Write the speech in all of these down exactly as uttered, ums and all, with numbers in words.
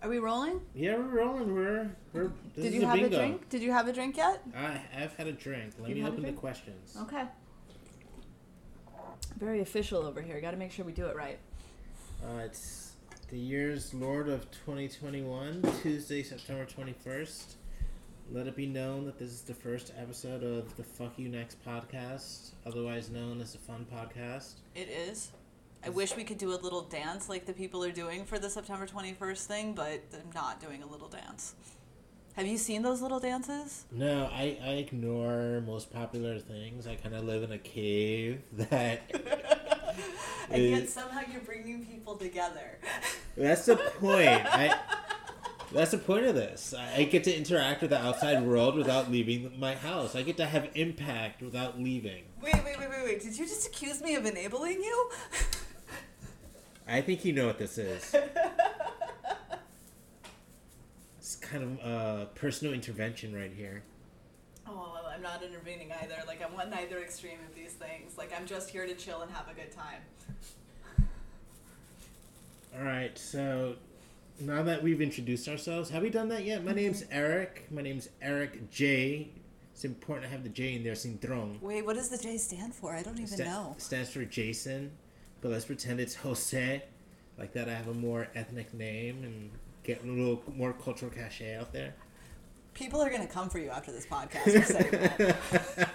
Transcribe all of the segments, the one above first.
Are we rolling? Yeah, we're rolling. We're we're. This Did is you a have bingo. a drink? Did you have a drink yet? I I've had a drink. Let You've me had a open the drink? questions. Okay. Very official over here. Got to make sure we do it right. Uh, it's the year's Lord of twenty twenty-one, Tuesday, September twenty-first. Let it be known that this is the first episode of the Fuck You Next podcast, otherwise known as the Fun Podcast. It is. I wish we could do a little dance like the people are doing for the September twenty-first thing, but I'm not doing a little dance. Have you seen those little dances? No, I, I ignore most popular things. I kind of live in a cave that... And yet somehow you're bringing people together. That's the point. I... That's the point of this. I get to interact with the outside world without leaving my house. I get to have impact without leaving. Wait, wait, wait, wait, wait. Did you just accuse me of enabling you? I think you know what this is. It's kind of uh, personal intervention right here. Oh, well, I'm not intervening either. Like, I'm on neither extreme of these things. Like, I'm just here to chill and have a good time. All right, so... Now that we've introduced ourselves, have we done that yet? My name's Eric. My name's Eric J. It's important to have the J in there, Sindrong. Wait, what does the J stand for? I don't even Sta- know. Stands for Jason, but let's pretend it's Jose. Like that, I have a more ethnic name and get a little more cultural cachet out there. People are going to come for you after this podcast for saying that.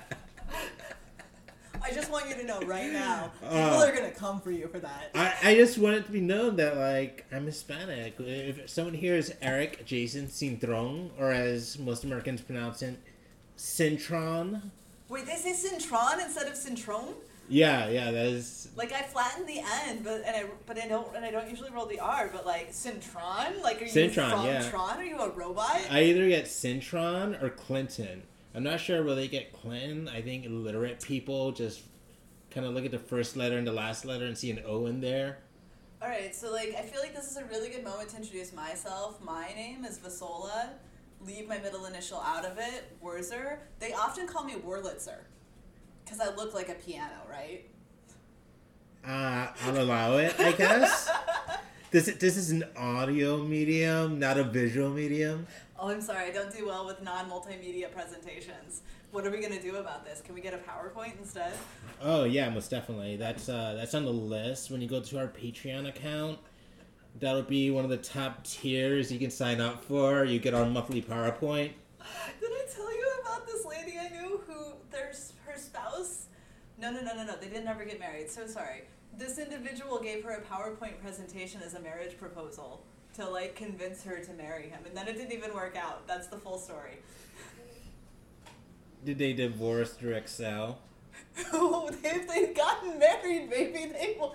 I just want you to know right now, people Uh, are going to come for you for that. I, I just want it to be known that, like, I'm Hispanic. If someone here is Eric Jason Sindrong, or as most Americans pronounce it, Cintron. Wait, they say Cintron instead of Cintron? Yeah, yeah, that is... Like, I flatten the N, but and I but I don't and I don't usually roll the R. But like Cintron, like are you Cintron, from yeah. Tron? Are you a robot? I either get Cintron or Clinton. I'm not sure whether they get Clinton. I think illiterate people just kind of look at the first letter and the last letter and see an O in there. All right, so like I feel like this is a really good moment to introduce myself. My name is Vasola. Leave my middle initial out of it. Wurzer. They often call me Wurlitzer because I look like a piano, right? Uh, I'll allow it, I guess. This this is an audio medium, not a visual medium. Oh, I'm sorry. I don't do well with non-multimedia presentations. What are we going to do about this? Can we get a PowerPoint instead? Oh yeah, most definitely. That's uh that's on the list. When you go to our Patreon account, that'll be one of the top tiers you can sign up for. You get our monthly PowerPoint. Did I tell you about this lady I knew who there's her spouse? No, no, no, no, no. They didn't ever get married. So sorry. This individual gave her a PowerPoint presentation as a marriage proposal to like convince her to marry him, and then it didn't even work out. That's the full story. Did they divorce through Excel? If they'd gotten married, maybe they would.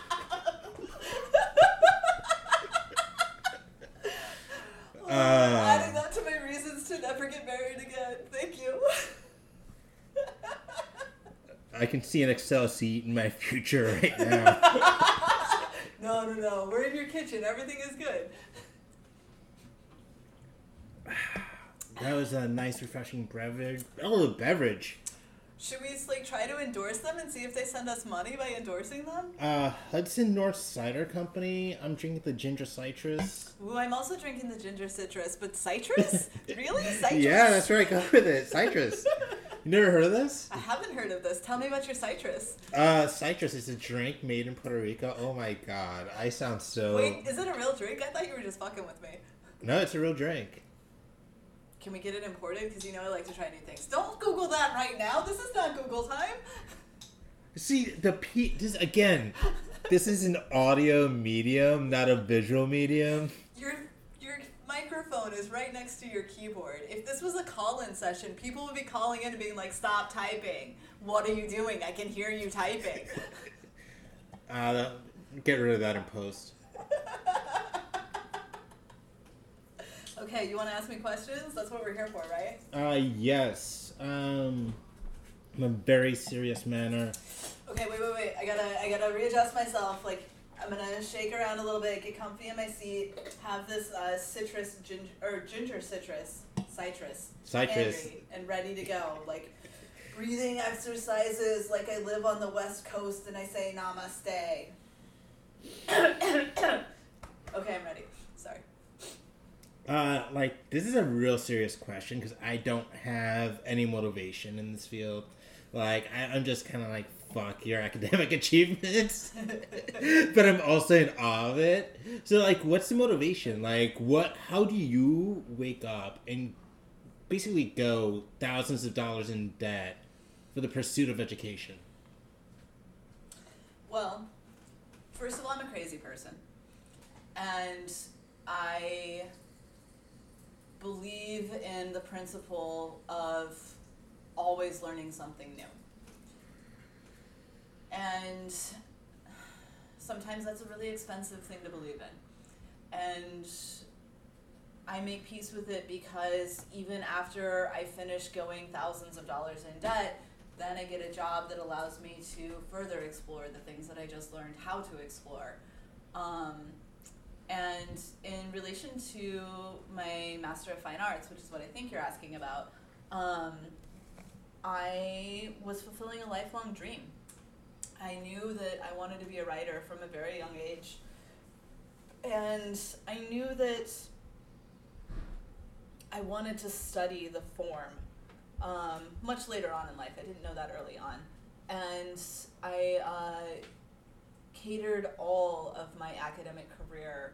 Uh, Adding that to my reasons to never get married again. Thank you. I can see an Excel sheet in my future right now. No, no, no. We're in your kitchen. Everything is good. That was a nice, refreshing beverage. Oh, beverage. Should we like try to endorse them and see if they send us money by endorsing them? Uh, Hudson North Cider Company. I'm drinking the ginger citrus. Ooh, I'm also drinking the ginger citrus, but citrus? Really? Citrus? Yeah, that's right. Go with it. Citrus. You never heard of this? I haven't heard of this. Tell me about your citrus. Uh, citrus is a drink made in Puerto Rico. Oh my god, I sound so... Wait, is it a real drink? I thought you were just fucking with me. No, it's a real drink. Can we get it imported? Because you know I like to try new things. Don't Google that right now. This is not Google time. See, the P... This, again, this is an audio medium, not a visual medium. Your your microphone is right next to your keyboard. If this was a call-in session, people would be calling in and being like, stop typing. What are you doing? I can hear you typing. Uh, get rid of that in post. Okay, you want to ask me questions? That's what we're here for, right? Uh, yes. Um, in a very serious manner. Okay, wait, wait, wait. I gotta, I gotta readjust myself. Like, I'm gonna shake around a little bit, get comfy in my seat, have this uh, citrus ginger or ginger citrus, citrus, Citrus. handy and ready to go. Like, breathing exercises, like I live on the West Coast and I say namaste. Okay, I'm ready. Sorry. Uh, like, this is a real serious question because I don't have any motivation in this field. Like, I, I'm just kind of like, fuck your academic achievements. But I'm also in awe of it. So, like, what's the motivation? Like, what, how do you wake up and basically go thousands of dollars in debt for the pursuit of education? Well, first of all, I'm a crazy person. And I believe in the principle of always learning something new. And sometimes that's a really expensive thing to believe in. And I make peace with it because even after I finish going thousands of dollars in debt, then I get a job that allows me to further explore the things that I just learned how to explore. Um, and in relation to my Master of Fine Arts, which is what I think you're asking about, um, I was fulfilling a lifelong dream. I knew that I wanted to be a writer from a very young age. And I knew that I wanted to study the form um, much later on in life. I didn't know that early on. And I uh, catered all of my academic career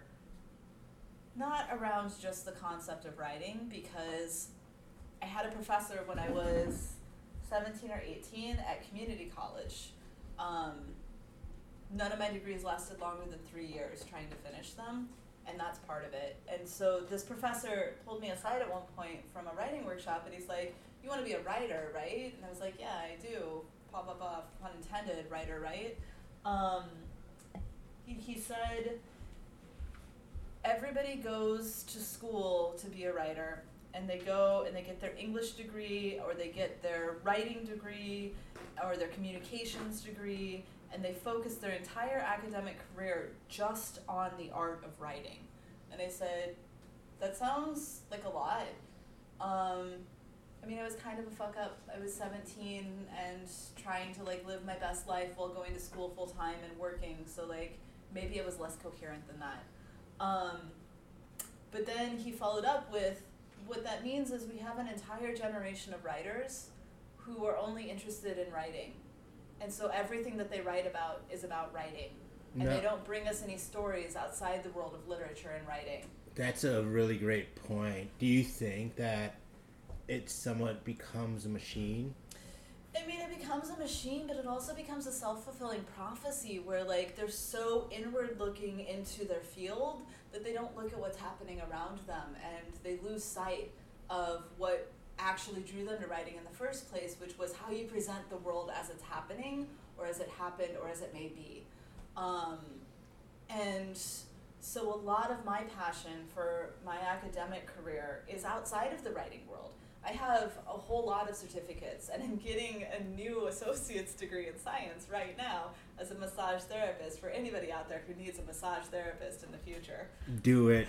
not around just the concept of writing, because I had a professor when I was seventeen or eighteen at community college. Um, none of my degrees lasted longer than three years trying to finish them, and that's part of it. And so this professor pulled me aside at one point from a writing workshop, and he's like, "You want to be a writer, right?" And I was like, "Yeah, I do." Pop, pop, pop, pun intended, writer, right? Um, he, he said, everybody goes to school to be a writer, and they go and they get their English degree, or they get their writing degree, or their communications degree, and they focus their entire academic career just on the art of writing. And I said, that sounds like a lot. Um, I mean, I was kind of a fuck up. I was seventeen and trying to like live my best life while going to school full time and working, so like maybe it was less coherent than that. Um, but then he followed up with, what that means is we have an entire generation of writers who are only interested in writing. And so everything that they write about is about writing. And No. they don't bring us any stories outside the world of literature and writing. That's a really great point. Do you think that it somewhat becomes a machine? I mean, it becomes a machine, but it also becomes a self-fulfilling prophecy where, like, they're so inward-looking into their field that they don't look at what's happening around them, and they lose sight of what actually drew them to writing in the first place, which was how you present the world as it's happening, or as it happened, or as it may be. Um, and so a lot of my passion for my academic career is outside of the writing world. I have a whole lot of certificates, and I'm getting a new associate's degree in science right now as a massage therapist for anybody out there who needs a massage therapist in the future. Do it.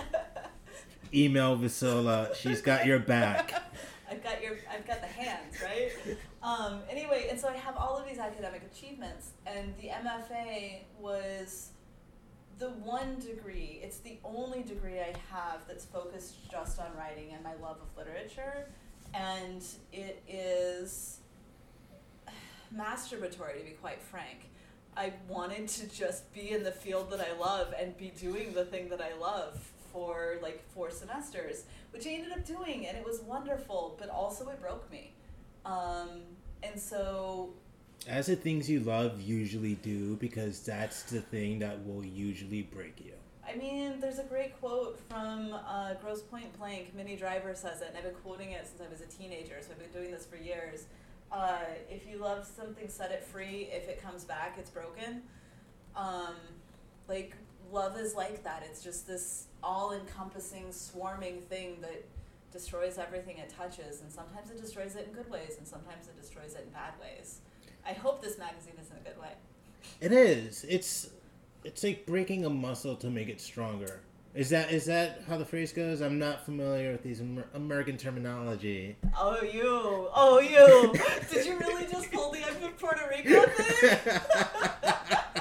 Email Visola. She's got your back. I've got your, I've got the hands, right? Um, anyway, and so I have all of these academic achievements, and the M F A was the one degree, it's the only degree I have that's focused just on writing and my love of literature, and it is masturbatory, to be quite frank. I wanted to just be in the field that I love and be doing the thing that I love for like four semesters, which I ended up doing, and it was wonderful, but also it broke me. Um, and so As the things you love usually do, because that's the thing that will usually break you. I mean, there's a great quote from uh, Grosse Pointe Blank. Minnie Driver says it, and I've been quoting it since I was a teenager, so I've been doing this for years. Uh, if you love something, set it free. If it comes back, it's broken. Um, like, love is like that. It's just this all-encompassing, swarming thing that destroys everything it touches, and sometimes it destroys it in good ways, and sometimes it destroys it in bad ways. I hope this magazine is in a good way. It is. It's it's like breaking a muscle to make it stronger. Is that is that how the phrase goes? I'm not familiar with these Amer- American terminology. Oh, you. Oh, you. Did you really just pull the I'm from Puerto Rico thing?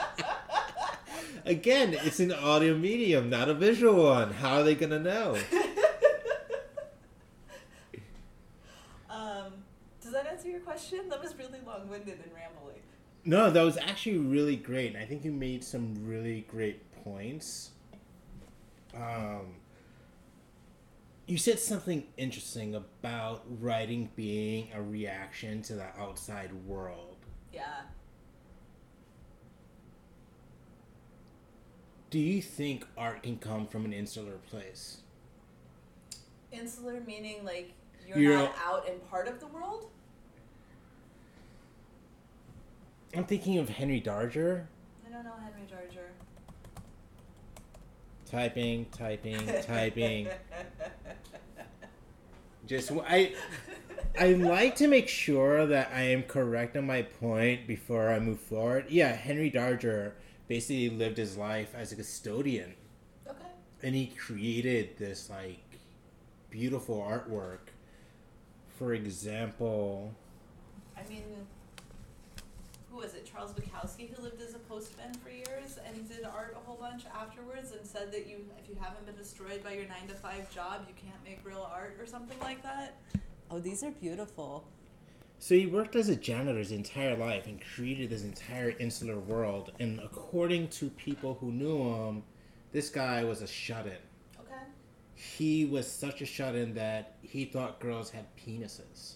Again, it's an audio medium, not a visual one. How are they going to know? question? That was really long-winded and rambly. No, that was actually really great. I think you made some really great points. Um, you said something interesting about writing being a reaction to the outside world. Yeah. Do you think art can come from an insular place? Insular meaning like you're, You're not out and part of the world? I'm thinking of Henry Darger. I don't know Henry Darger. Typing, typing, typing. Just I, I like to make sure that I am correct on my point before I move forward. Yeah, Henry Darger basically lived his life as a custodian. Okay. And he created this like beautiful artwork. For example, I mean, who was it? Charles Bukowski, who lived as a postman for years and did art a whole bunch afterwards, and said that you, if you haven't been destroyed by your nine to five job, you can't make real art or something like that. Oh, these are beautiful. So he worked as a janitor his entire life and created this entire insular world. And according to people who knew him, this guy was a shut-in. Okay. He was such a shut-in that he thought girls had penises.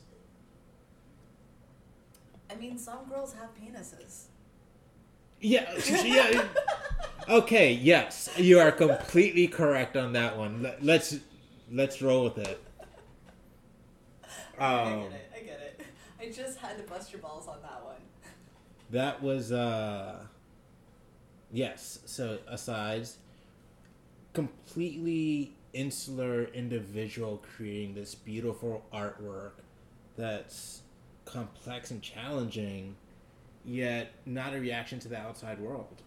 I mean, some girls have penises. Yeah, yeah. Okay, yes, you are completely correct on that one. Let- Let's let's roll with it. I Um, get it. I get it. I just had to bust your balls on that one. that was uh, yes. So asides, completely insular individual creating this beautiful artwork that's complex and challenging, yet not a reaction to the outside world.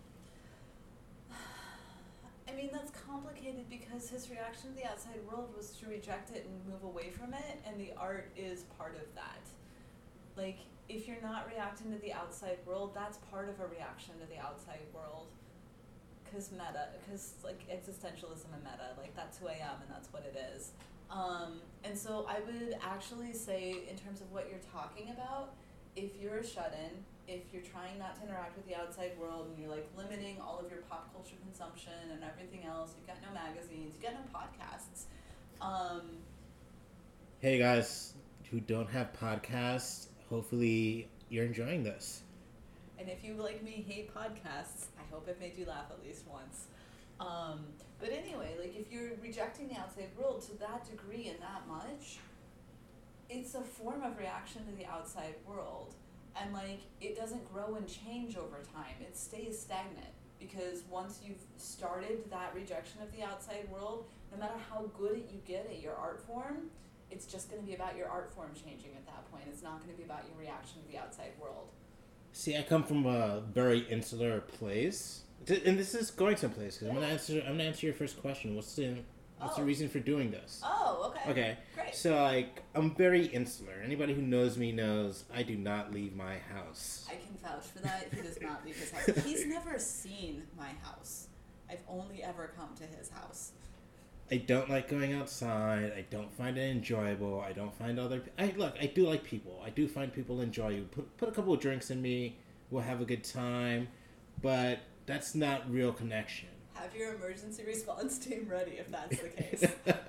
I mean, that's complicated because his reaction to the outside world was to reject it and move away from it, and the art is part of that. Like, if you're not reacting to the outside world, that's part of a reaction to the outside world. Because meta, because, like, existentialism and meta, like, that's who I am and that's what it is. Um, and so I would actually say, in terms of what you're talking about, if you're a shut-in, if you're trying not to interact with the outside world and you're like limiting all of your pop culture consumption and everything else, you've got no magazines, you've got no podcasts. Um, Hey guys who don't have podcasts, hopefully you're enjoying this. and if you, like me, hate podcasts, I hope it made you laugh at least once. Um, but anyway, like if you're rejecting the outside world to that degree and that much, it's a form of reaction to the outside world. And like, it doesn't grow and change over time. It stays stagnant. Because once you've started that rejection of the outside world, no matter how good you get at your art form, it's just going to be about your art form changing at that point. It's not going to be about your reaction to the outside world. See, I come from a very insular place, Th- and this is going someplace because I'm gonna answer. I'm gonna answer your first question. What's the What's Oh. the reason for doing this? Oh, okay. Okay. Great. So like, I'm very insular. Anybody who knows me knows I do not leave my house. I can vouch for that. He does not leave his house. He's never seen my house. I've only ever come to his house. I don't like going outside. I don't find it enjoyable. I don't find other. I look. I do like people. I do find people enjoy you. Put put a couple of drinks in me. We'll have a good time, but that's not real connection. Have your emergency response team ready if that's the case.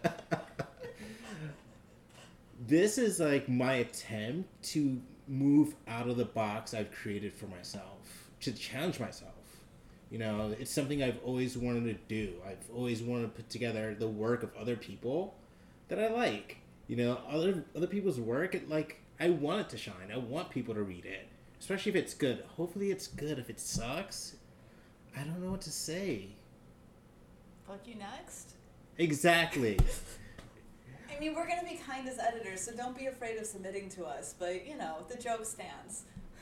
This is like my attempt to move out of the box I've created for myself, to challenge myself. You know, it's something I've always wanted to do. I've always wanted to put together the work of other people that I like. You know, other other people's work, it, like, I want it to shine. I want people to read it, especially if it's good. Hopefully it's good. If it sucks, I don't know what to say. Fuck you next. Exactly. I mean, we're going to be kind as editors, so don't be afraid of submitting to us. But, you know, the joke stands.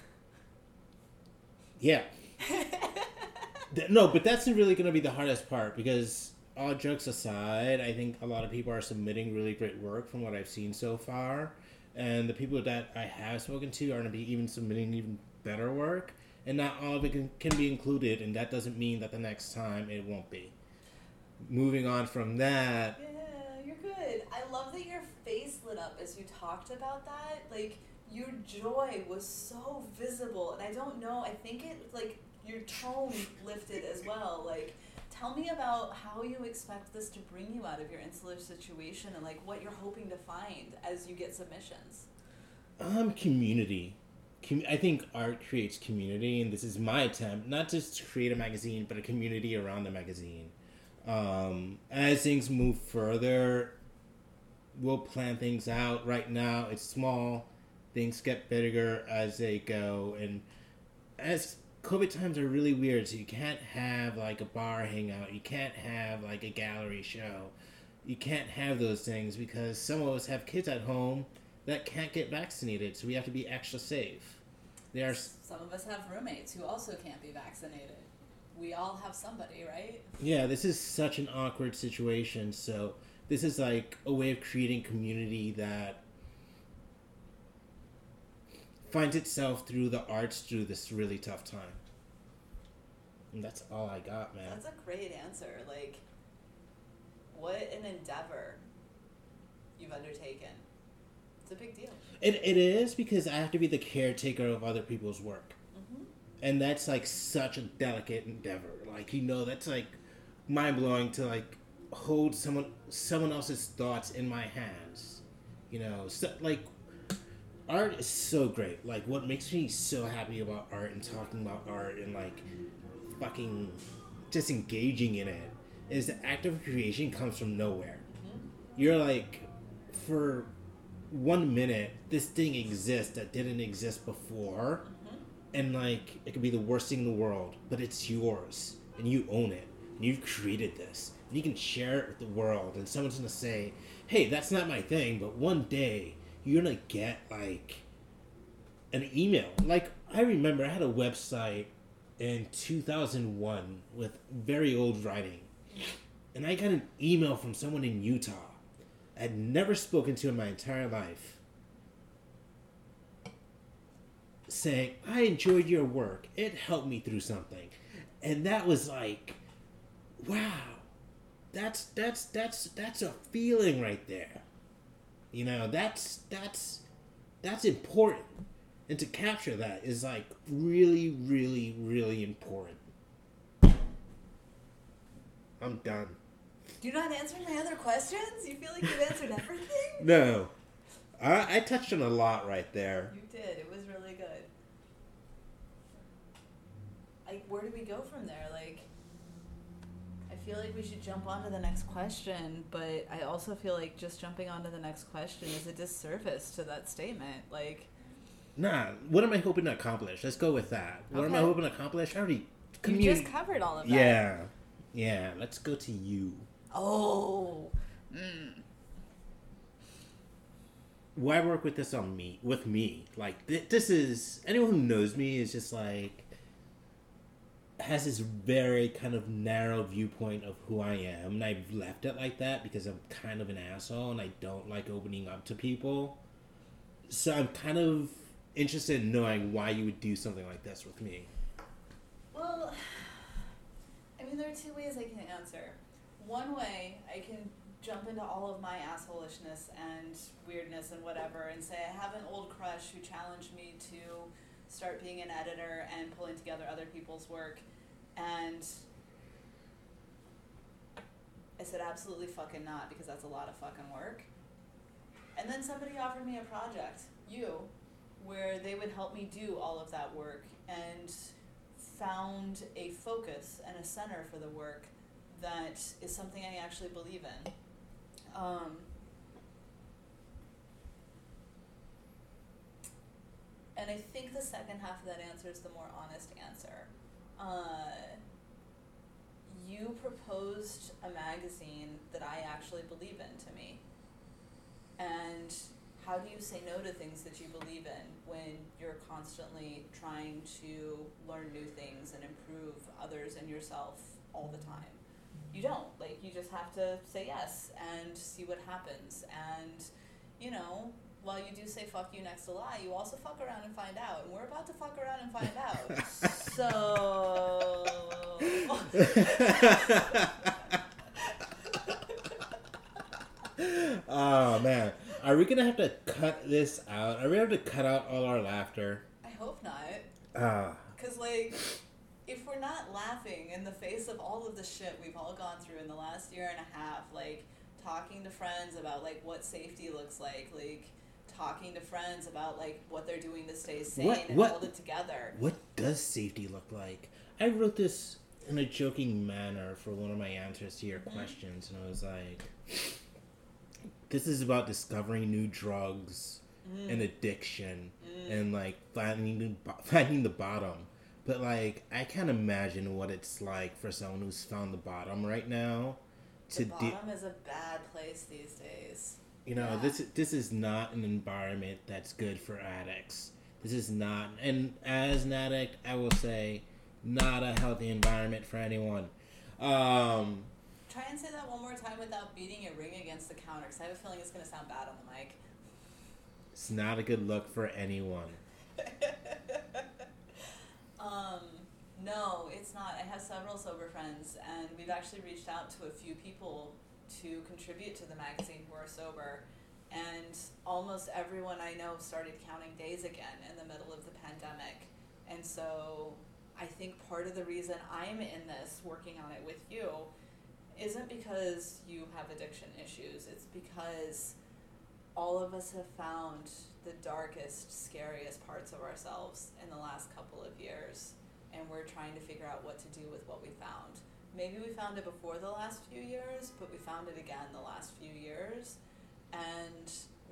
Yeah. Th- No, but that's really going to be the hardest part because, all jokes aside, I think a lot of people are submitting really great work from what I've seen so far. And the people that I have spoken to are going to be even submitting even better work. And not all of it can, can be included, and that doesn't mean that the next time it won't be. Moving on from that, Yeah, you're good. I love that your face lit up as you talked about that. Like, your joy was so visible, and I don't know, I think it, like, your tone lifted as well. Like, tell me about how you expect this to bring you out of your insular situation, and, like, what you're hoping to find as you get submissions. Um, community. Com- I think art creates community, and this is my attempt, not just to create a magazine, but a community around the magazine. Um, as things move further, we'll plan things out. Right now, it's small. Things get bigger as they go, and as COVID times are really weird, so you can't have like a bar hangout, you can't have like a gallery show, you can't have those things because some of us have kids at home that can't get vaccinated, so we have to be extra safe. There are some of us have roommates who also can't be vaccinated. We all have somebody, right? Yeah, this is such an awkward situation, so this is like a way of creating community that finds itself through the arts through this really tough time. And that's all I got, man. That's a great answer. Like, what an endeavor you've undertaken. It's a big deal. It It is, because I have to be the caretaker of other people's work. Mm-hmm. And that's, like, such a delicate endeavor. Like, you know, that's, like, mind-blowing to, like, hold someone someone else's thoughts in my hands. You know, so, like, art is so great. Like, what makes me so happy about art and talking about art and, like, fucking just engaging in it is the act of creation comes from nowhere. Mm-hmm. You're like, for one minute, this thing exists that didn't exist before, mm-hmm. and, like, it could be the worst thing in the world, but it's yours, and you own it, and you've created this, and you can share it with the world, and someone's gonna say, hey, that's not my thing, but one day, you're gonna get, like, an email. Like, I remember I had a website in two thousand one with very old writing, and I got an email from someone in Utah I'd never spoken to in my entire life saying, I enjoyed your work. It helped me through something. And that was like, wow, that's, that's, that's, that's a feeling right there. You know, that's, that's, that's important. And to capture that is like really, really, really important. I'm done. You're not answering my other questions? You feel like you've answered everything? No. I, I touched on a lot right there. You did. It was really good. Like, where do we go from there? Like, I feel like we should jump on to the next question, but I also feel like just jumping on to the next question is a disservice to that statement. Like, nah, what am I hoping to accomplish? Let's go with that. What okay. am I hoping to accomplish? I already... Communi- you just covered all of that. Yeah. Yeah, let's go to you. Oh. Mm. Why work with this on me? With me. Like, th- this is... Anyone who knows me is just like... has this very kind of narrow viewpoint of who I am. And I've left it like that because I'm kind of an asshole and I don't like opening up to people. So I'm kind of interested in knowing why you would do something like this with me. Well, I mean, there are two ways I can answer. One way, I can jump into all of my assholishness and weirdness and whatever and say I have an old crush who challenged me to start being an editor and pulling together other people's work. And I said absolutely fucking not, because that's a lot of fucking work. And then somebody offered me a project, you, where they would help me do all of that work and found a focus and a center for the work that is something I actually believe in. Um, and I think the second half of that answer is the more honest answer. Uh, you proposed a magazine that I actually believe in to me. And how do you say no to things that you believe in when you're constantly trying to learn new things and improve others and yourself all the time? You don't. Like, you just have to say yes and see what happens. And, you know, while you do say fuck you next to lie, you also fuck around and find out. And we're about to fuck around and find out. So... Oh, man. Are we gonna have to cut this out? Are we gonna have to cut out all our laughter? I hope not. Ah. Because, like, if we're not laughing in the face of all of the shit we've all gone through in the last year and a half, like, talking to friends about, like, what safety looks like, like, talking to friends about, like, what they're doing to stay sane What- and what- hold it together. What does safety look like? I wrote this in a joking manner for one of my answers to your Mhm. questions, and I was like, this is about discovering new drugs Mm. and addiction Mm. and, like, finding the, bo- finding the bottom. But, like, I can't imagine what it's like for someone who's found the bottom right now. The To de- bottom is a bad place these days. You know, Yeah. this this is not an environment that's good for addicts. This is not, and as an addict, I will say, not a healthy environment for anyone. Um, Try and say that one more time without beating your ring against the counter, because I have a feeling it's going to sound bad on the mic. it's not a good look for anyone. um, no, it's not. I have several sober friends, and we've actually reached out to a few people to contribute to the magazine who are sober, and almost everyone I know started counting days again in the middle of the pandemic. And so I think part of the reason I'm in this, working on it with you, isn't because you have addiction issues. It's because all of us have found the darkest, scariest parts of ourselves in the last couple of years, and we're trying to figure out what to do with what we found. Maybe we found it before the last few years, but we found it again the last few years. And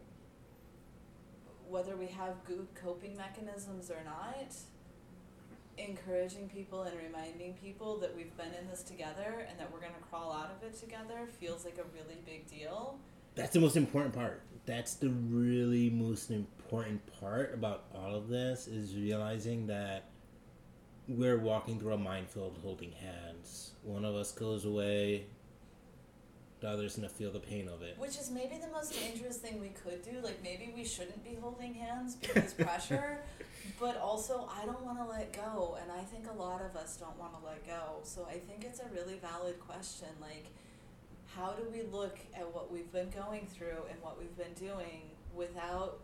whether we have good coping mechanisms or not, encouraging people and reminding people that we've been in this together and that we're going to crawl out of it together feels like a really big deal. That's the most important part. That's the really most important part about all of this, is realizing that we're walking through a minefield holding hands. One of us goes away, the other's gonna feel the pain of it. Which is maybe the most dangerous thing we could do. Like, maybe we shouldn't be holding hands because pressure, but also I don't want to let go, and I think a lot of us don't want to let go. So I think it's a really valid question. Like, how do we look at what we've been going through and what we've been doing without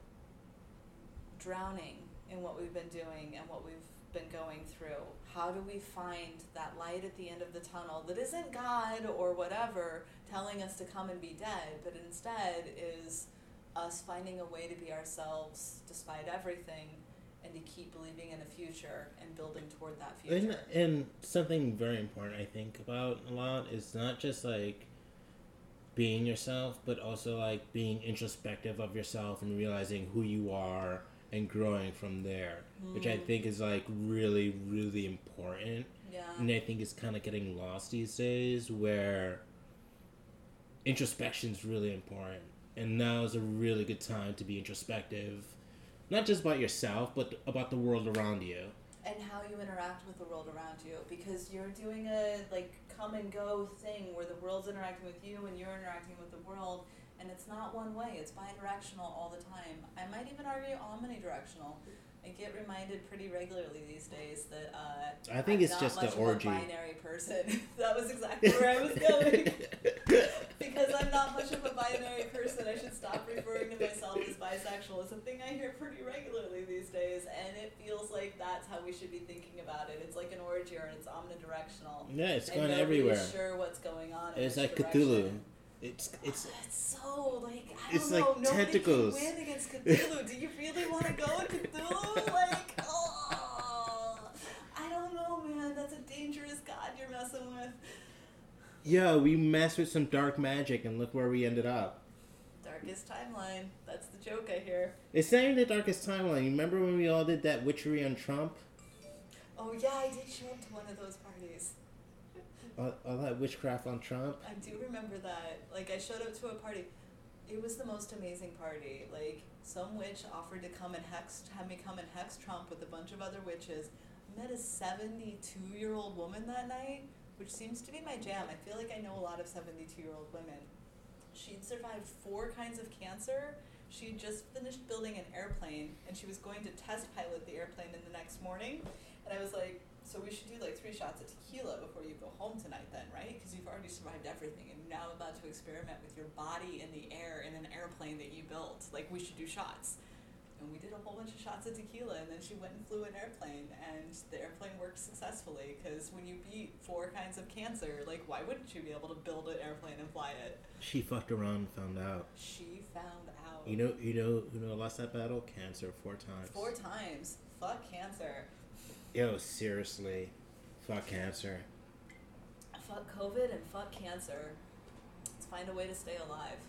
drowning in what we've been doing and what we've been going through? How do we find that light at the end of the tunnel that isn't God or whatever telling us to come and be dead, but instead is us finding a way to be ourselves despite everything, and to keep believing in a future and building toward that future. And, and something very important I think about a lot is not just like being yourself, but also like being introspective of yourself and realizing who you are and growing from there, mm. which I think is like really, really important. Yeah. And I think it's kind of getting lost these days, where introspection is really important. And now is a really good time to be introspective, not just about yourself, but about the world around you. And how you interact with the world around you, because you're doing a like come and go thing where the world's interacting with you and you're interacting with the world, and it's not one way, it's bi-directional all the time. I might even argue omnidirectional. I get reminded pretty regularly these days that uh, I think I'm it's not just much the orgy. of a binary person. That was exactly where I was going. Because I'm not much of a binary person, I should stop referring to myself as bisexual. It's a thing I hear pretty regularly these days, and it feels like that's how we should be thinking about it. It's like an orgy, and it's omnidirectional. Yeah, it's and going nobody's everywhere. Sure, what's going on? In It's which like direction. Cthulhu. It's it's. It's so like I It's don't know. like Nobody tentacles. can win against Cthulhu. Do you really want to go with Cthulhu? Like, oh, I don't know, man. That's a dangerous god you're messing with. Yeah, we messed with some dark magic, and look where we ended up. Darkest timeline. That's the joke I hear. It's not even the darkest timeline. You remember when we all did that witchery on Trump? Oh yeah, I did show up to one of those parties. All, all that witchcraft on Trump? I do remember that. Like, I showed up to a party. It was the most amazing party. Like, some witch offered to come and hex, have me come and hex Trump with a bunch of other witches. I met a seventy-two-year-old woman that night, which seems to be my jam. I feel like I know a lot of seventy-two-year-old women. She'd survived four kinds of cancer. She'd just finished building an airplane, and she was going to test pilot the airplane in the next morning. And I was like, So we should do like three shots of tequila before you go home tonight then, right? Because you've already survived everything and now about to experiment with your body in the air in an airplane that you built. Like, we should do shots. And we did a whole bunch of shots of tequila, and then she went and flew an airplane, and the airplane worked successfully, because when you beat four kinds of cancer, like, why wouldn't you be able to build an airplane and fly it? She fucked around and found out. She found out. You know, you know, you know, lost that battle? Cancer, four times. Four times. Fuck cancer. Yo, seriously. Fuck cancer. Fuck COVID and fuck cancer. Let's find a way to stay alive.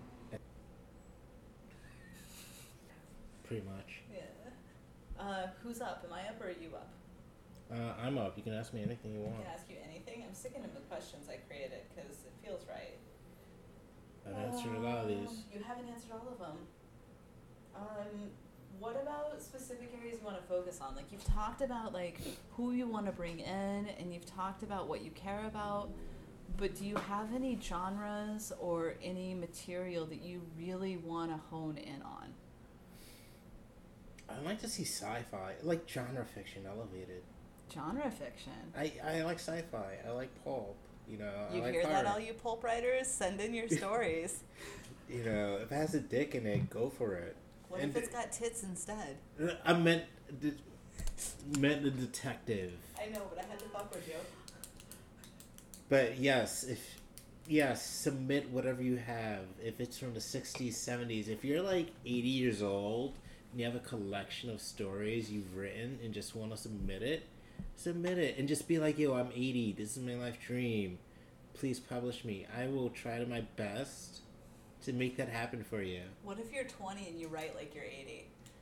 Pretty much. Yeah. Uh, who's up? Am I up or are you up? Uh, I'm up. You can ask me anything you I want. can ask you anything. I'm sticking to the questions I created because it feels right. I've answered a lot of these. Um, You haven't answered all of them. Um, what about specific areas you want to focus on? Like, you've talked about like who you want to bring in, and you've talked about what you care about. But do you have any genres or any material that you really want to hone in on? I like to see sci-fi, I like genre fiction elevated. Genre fiction. I, I like sci-fi. I like pulp. You know, You I like hear horror. that, all you pulp writers? Send in your stories. You know, if it has a dick in it, go for it. What And if it's got tits instead? I meant, the, meant the detective. I know, but I had to fuck with you. But yes, if yes, submit whatever you have. If it's from the sixties, seventies, if you're like eighty years old and you have a collection of stories you've written and just want to submit it, submit it and just be like, yo, I'm eighty. This is my life dream. Please publish me. I will try to my best to make that happen for you. What if you're twenty and you write like you're eighty?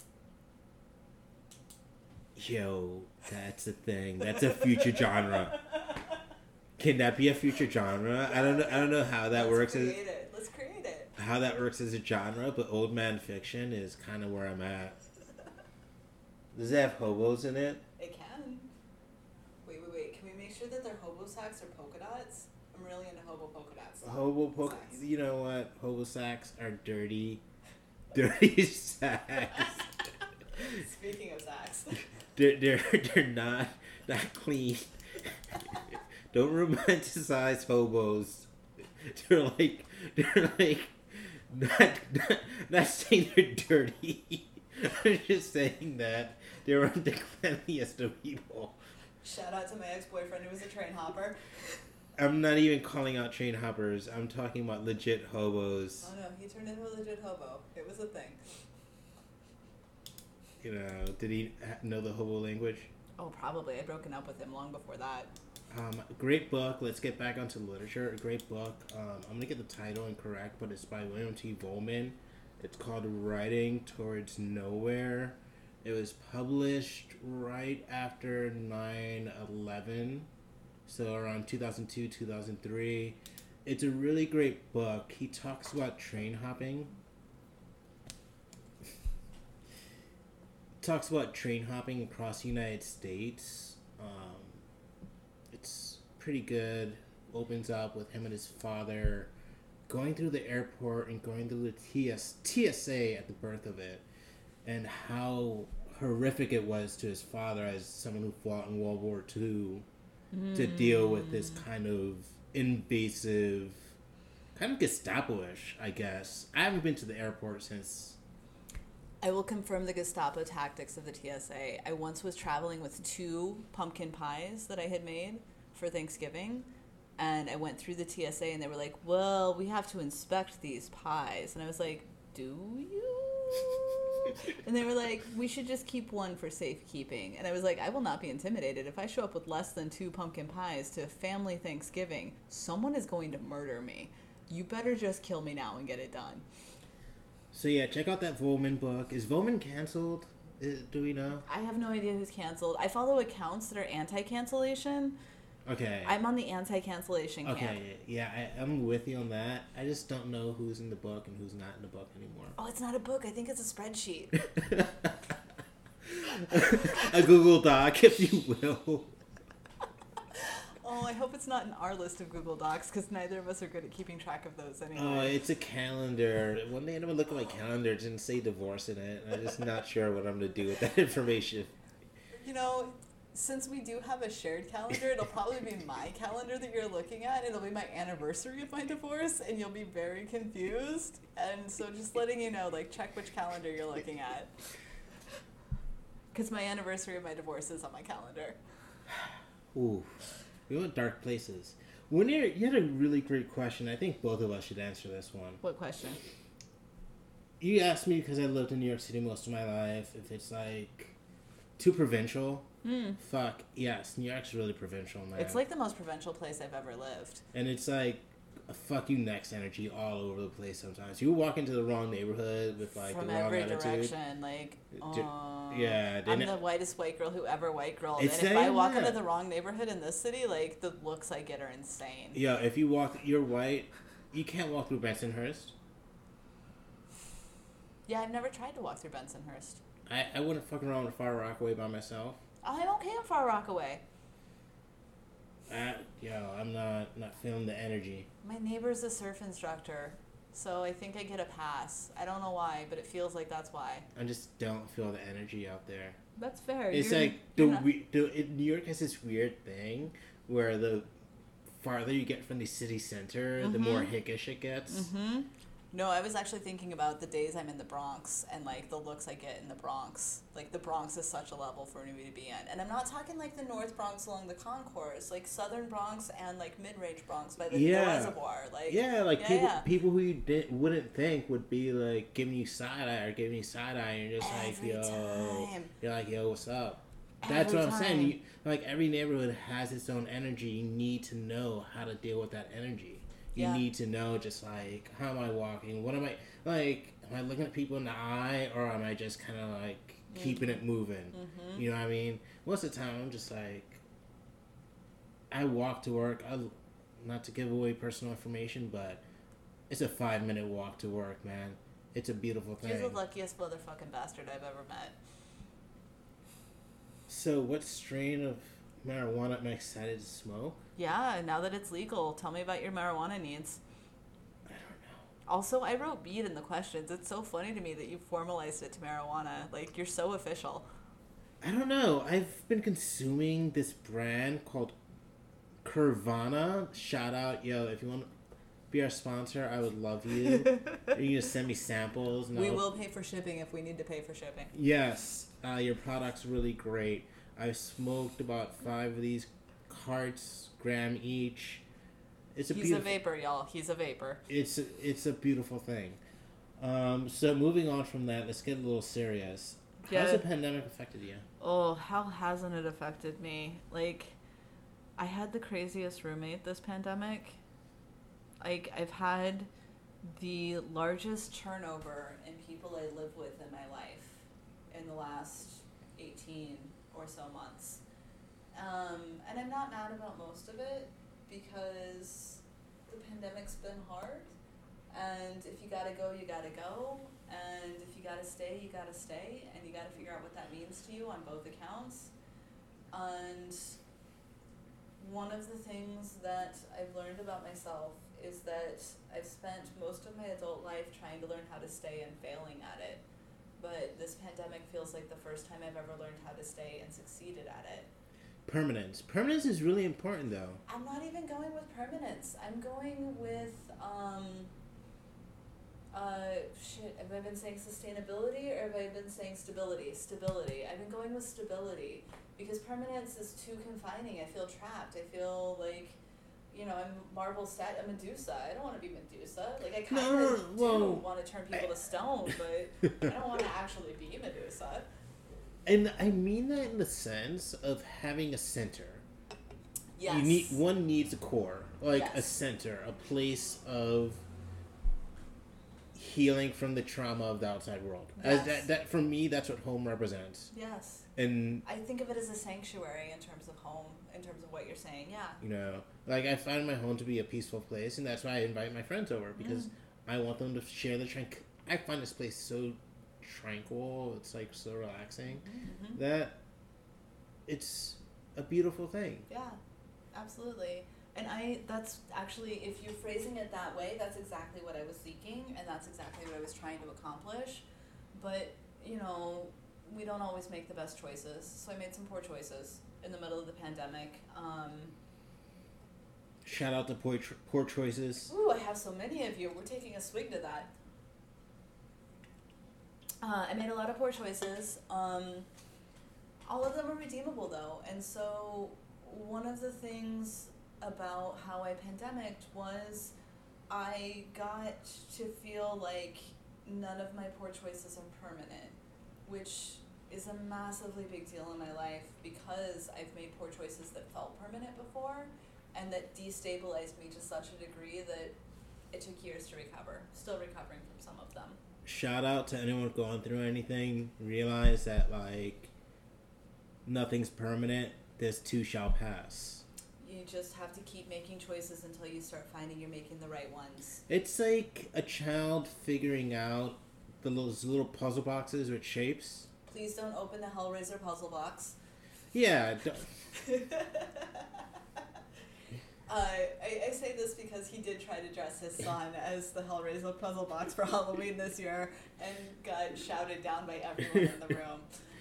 Yo, that's the thing. That's a future genre. Can that be a future genre? I don't know. I don't know how that Let's works. Create as, it. Let's create it. How that works as a genre, but old man fiction is kind of where I'm at. Does it have hobos in it? It can. Wait, wait, wait. Can we make sure that they're hobo sacks or polka dots? I'm really into hobo polka dots. Hobo polka. Sacks. You know what? Hobo sacks are dirty, dirty sacks. Speaking of sacks. They're they're they're not not clean. Don't romanticize hobos. They're like they're like not not, not saying they're dirty. I'm just saying that they aren't the cleanliest of people. Shout out to my ex-boyfriend who was a train hopper. I'm not even calling out train hoppers. I'm talking about legit hobos. Oh no, he turned into a legit hobo. It was a thing. You know, did he ha- know the hobo language? Oh, probably. I'd broken up with him long before that. Um, great book. Let's get back onto literature. A great book. Um, I'm gonna get the title incorrect, but it's by William T. Volman. It's called Writing Towards Nowhere. It was published right after nine eleven, so around two thousand two, two thousand three. It's a really great book. He talks about train hopping. Talks about train hopping across the United States. Um, it's pretty good. Opens up with him and his father going through the airport and going through the T S, T S A at the birth of it, and how horrific it was to his father as someone who fought in World War Two mm. to deal with this kind of invasive, kind of Gestapo-ish, I guess. I haven't been to the airport since... I will confirm the Gestapo tactics of the T S A. I once was traveling with two pumpkin pies that I had made for Thanksgiving, and I went through the T S A, and they were like, well, we have to inspect these pies. And I was like, do you? And they were like, we should just keep one for safekeeping. And I was like, I will not be intimidated. If I show up with less than two pumpkin pies to family Thanksgiving, someone is going to murder me. You better just kill me now and get it done. So yeah, check out that Volman book. Is Volman canceled? Is, do we know? I have no idea who's canceled. I follow accounts that are anti-cancellation. Okay. I'm on the anti-cancellation camp. Okay, yeah, I, I'm with you on that. I just don't know who's in the book and who's not in the book anymore. Oh, it's not a book. I think it's a spreadsheet. A Google Doc, if you will. Oh, I hope it's not in our list of Google Docs, because neither of us are good at keeping track of those anyway. Oh, it's a calendar. One day I'm going to look at my calendar. It didn't say divorce in it. I'm just not sure what I'm going to do with that information. You know, since we do have a shared calendar, it'll probably be my calendar that you're looking at. It'll be my anniversary of my divorce, and you'll be very confused. And so just letting you know, like, check which calendar you're looking at. Because my anniversary of my divorce is on my calendar. Ooh, we went dark places. When you you had a really great question. I think both of us should answer this one. What question? You asked me because I lived in New York City most of my life. If it's like too provincial, Mm. fuck yes, New York's really provincial, man. It's like the most provincial place I've ever lived. And it's like a fuck you next energy all over the place. Sometimes you walk into the wrong neighborhood with like From the wrong every attitude. direction, like, D- oh, yeah, I'm then- the whitest white girl who ever white girled. And It's if I saying walk that. into the wrong neighborhood in this city, like, the looks I get are insane. Yeah, if you walk, you're white. You can't walk through Bensonhurst. Yeah, I've never tried to walk through Bensonhurst. I, I wouldn't fuck around with Far Rockaway by myself. I'm okay in Far Rockaway. I, yo, I'm not not feeling the energy. My neighbor's a surf instructor, so I think I get a pass. I don't know why, but it feels like that's why. I just don't feel the energy out there. That's fair. It's You're- like the, you're not- we, the it, New York has this weird thing where the farther you get from the city center, the more Mhm. hickish it gets. Mm-hmm. No, I was actually thinking about the days I'm in the Bronx and like the looks I get in the Bronx. Like the Bronx is such a level for me to be in, and I'm not talking like the North Bronx along the concourse, like Southern Bronx and like mid-range Bronx by the Yeah. reservoir. Like Yeah, like yeah, people yeah. people who you did, wouldn't think would be like giving you side eye or giving you side eye, and you're just Every like, yo, time. you're like, yo, what's up? That's Every what I'm saying. time. You, like every neighborhood has its own energy. You need to know how to deal with that energy. You Yeah. need to know just like, how am I walking? What am I like? Am I looking at people in the eye, or am I just kind of like keeping it moving? Mhm. You know what I mean? Most of the time, I'm just like, I walk to work. I, not to give away personal information, but it's a five minute walk to work, man. It's a beautiful thing. You're the luckiest motherfucking bastard I've ever met. So, what strain of marijuana am I excited to smoke? Yeah, now that it's legal, tell me about your marijuana needs. I don't know. Also, I wrote weed in the questions. It's so funny to me that you formalized it to marijuana. Like, you're so official. I don't know. I've been consuming this brand called Curvana. Shout out, yo, if you want to be our sponsor, I would love you. You can just send me samples. And We I'll- will pay for shipping if we need to pay for shipping. Yes, uh, your product's really great. I've smoked about five of these carts, gram each. It's a He's a beautiful. vapor, y'all. He's a vapor. It's a, it's a beautiful thing. Um, so moving on from that, let's get a little serious. How's Yeah. the pandemic affected you? Oh, how hasn't it affected me? Like, I had the craziest roommate this pandemic. Like, I've had the largest turnover in people I live with in my life in the last eighteen or so months. Um, and I'm not mad about most of it because the pandemic's been hard. And if you gotta go, you gotta go. And if you gotta stay, you gotta stay. And you gotta figure out what that means to you on both accounts. And one of the things that I've learned about myself is that I've spent most of my adult life trying to learn how to stay and failing at it. But this pandemic feels like the first time I've ever learned how to stay and succeeded at it. Permanence. Permanence is really important, though. I'm not even going with permanence. I'm going with, um, uh, shit, have I been saying sustainability or have I been saying stability? Stability. I've been going with stability because permanence is too confining. I feel trapped. I feel like, you know, I'm Marvel stat, I'm Medusa. I don't want to be Medusa. Like, I kind of No, no, no, do whoa. want to turn people to stone, but I don't want to actually be Medusa. And I mean that in the sense of having a center. Yes. You need one needs a core, like a Yes. center, a place of healing from the trauma of the outside world. As Yes. that, that for me, that's what home represents. Yes. And I think of it as a sanctuary in terms of home, in terms of what you're saying. Yeah. you know, like I find my home to be a peaceful place, and that's why I invite my friends over because Mm. I want them to share the tranq. I find this place so tranquil. It's like so relaxing Mm-hmm. that it's a beautiful thing. Yeah, absolutely. And I, that's actually, if you're phrasing it that way, that's exactly what I was seeking, and that's exactly what I was trying to accomplish. But, you know, we don't always make the best choices, so I made some poor choices. in the middle of the pandemic. Um, Shout out to Poor, poor Choices. ooh, I have so many of you. We're taking a swig to that. Uh, I made a lot of poor choices. Um, all of them are redeemable, though. And so one of the things about how I pandemicked was I got to feel like none of my poor choices are permanent, which is a massively big deal in my life because I've made poor choices that felt permanent before and that destabilized me to such a degree that it took years to recover. Still recovering from some of them. Shout out to anyone going through anything. Realize that, like, nothing's permanent. This too shall pass. You just have to keep making choices until you start finding you're making the right ones. It's like a child figuring out the little, those little puzzle boxes with shapes. Please don't open the Hellraiser puzzle box. Yeah. uh, I, I say this because he did try to dress his son as the Hellraiser puzzle box for Halloween this year and got shouted down by everyone in the room.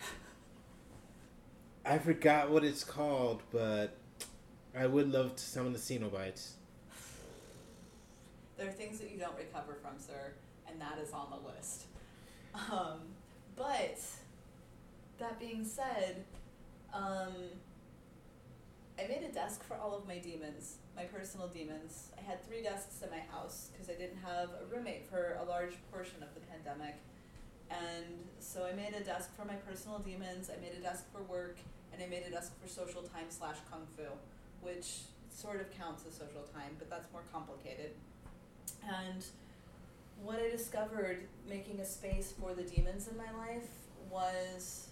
I forgot what it's called, but I would love to summon the Cenobites. There are things that you don't recover from, sir, and that is on the list. Um, but, that being said, um, I made a desk for all of my demons, my personal demons. I had three desks in my house because I didn't have a roommate for a large portion of the pandemic. And so I made a desk for my personal demons, I made a desk for work, and I made a desk for social time slash kung fu, which sort of counts as social time, but that's more complicated. And what I discovered making a space for the demons in my life was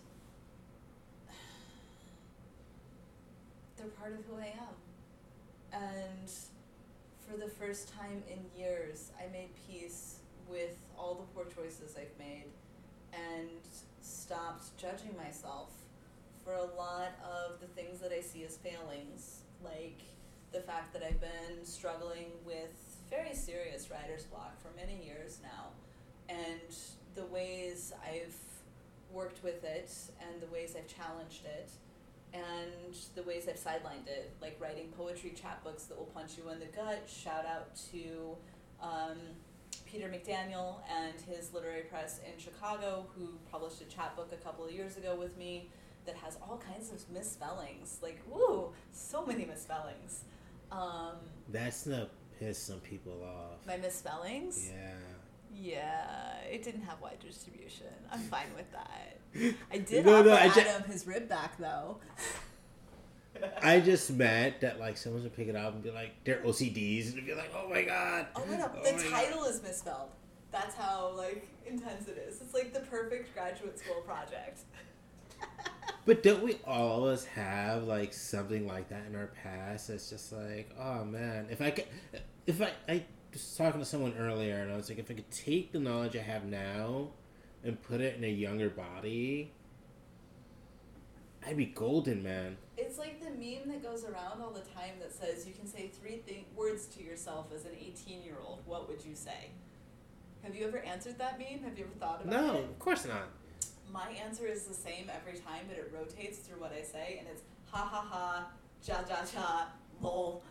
they're part of who I am. And for the first time in years, I made peace with all the poor choices I've made and stopped judging myself for a lot of the things that I see as failings, like the fact that I've been struggling with very serious writer's block for many years now, and the ways I've worked with it and the ways I've challenged it and the ways I've sidelined it, like writing poetry chapbooks that will punch you in the gut. Shout out to um, Peter McDaniel and his literary press in Chicago, who published a chapbook a couple of years ago with me that has all kinds of misspellings. Like, ooh, so many misspellings. Um, That's gonna piss some people off. my misspellings? Yeah. Yeah, it didn't have wide distribution. I'm fine with that. I did No, offer no, I ju- Adam his rib back, though. I just meant that, like, someone's gonna pick it up and be like, they're O C Ds, and be like, oh my god. Oh no, no, Oh the my title God. is misspelled. That's how, like, intense it is. It's like the perfect graduate school project. But don't we always have, like, something like that in our past? It's just like, oh man, if I could, if I, I was talking to someone earlier, and I was like, if I could take the knowledge I have now and put it in a younger body, I'd be golden, man. It's like the meme that goes around all the time that says you can say three th- words to yourself as an eighteen-year-old. What would you say? Have you ever answered that meme? Have you ever thought about No, it? of course not. My answer is the same every time, but it rotates through what I say, and it's ha ha ha, ja ja ja, lol.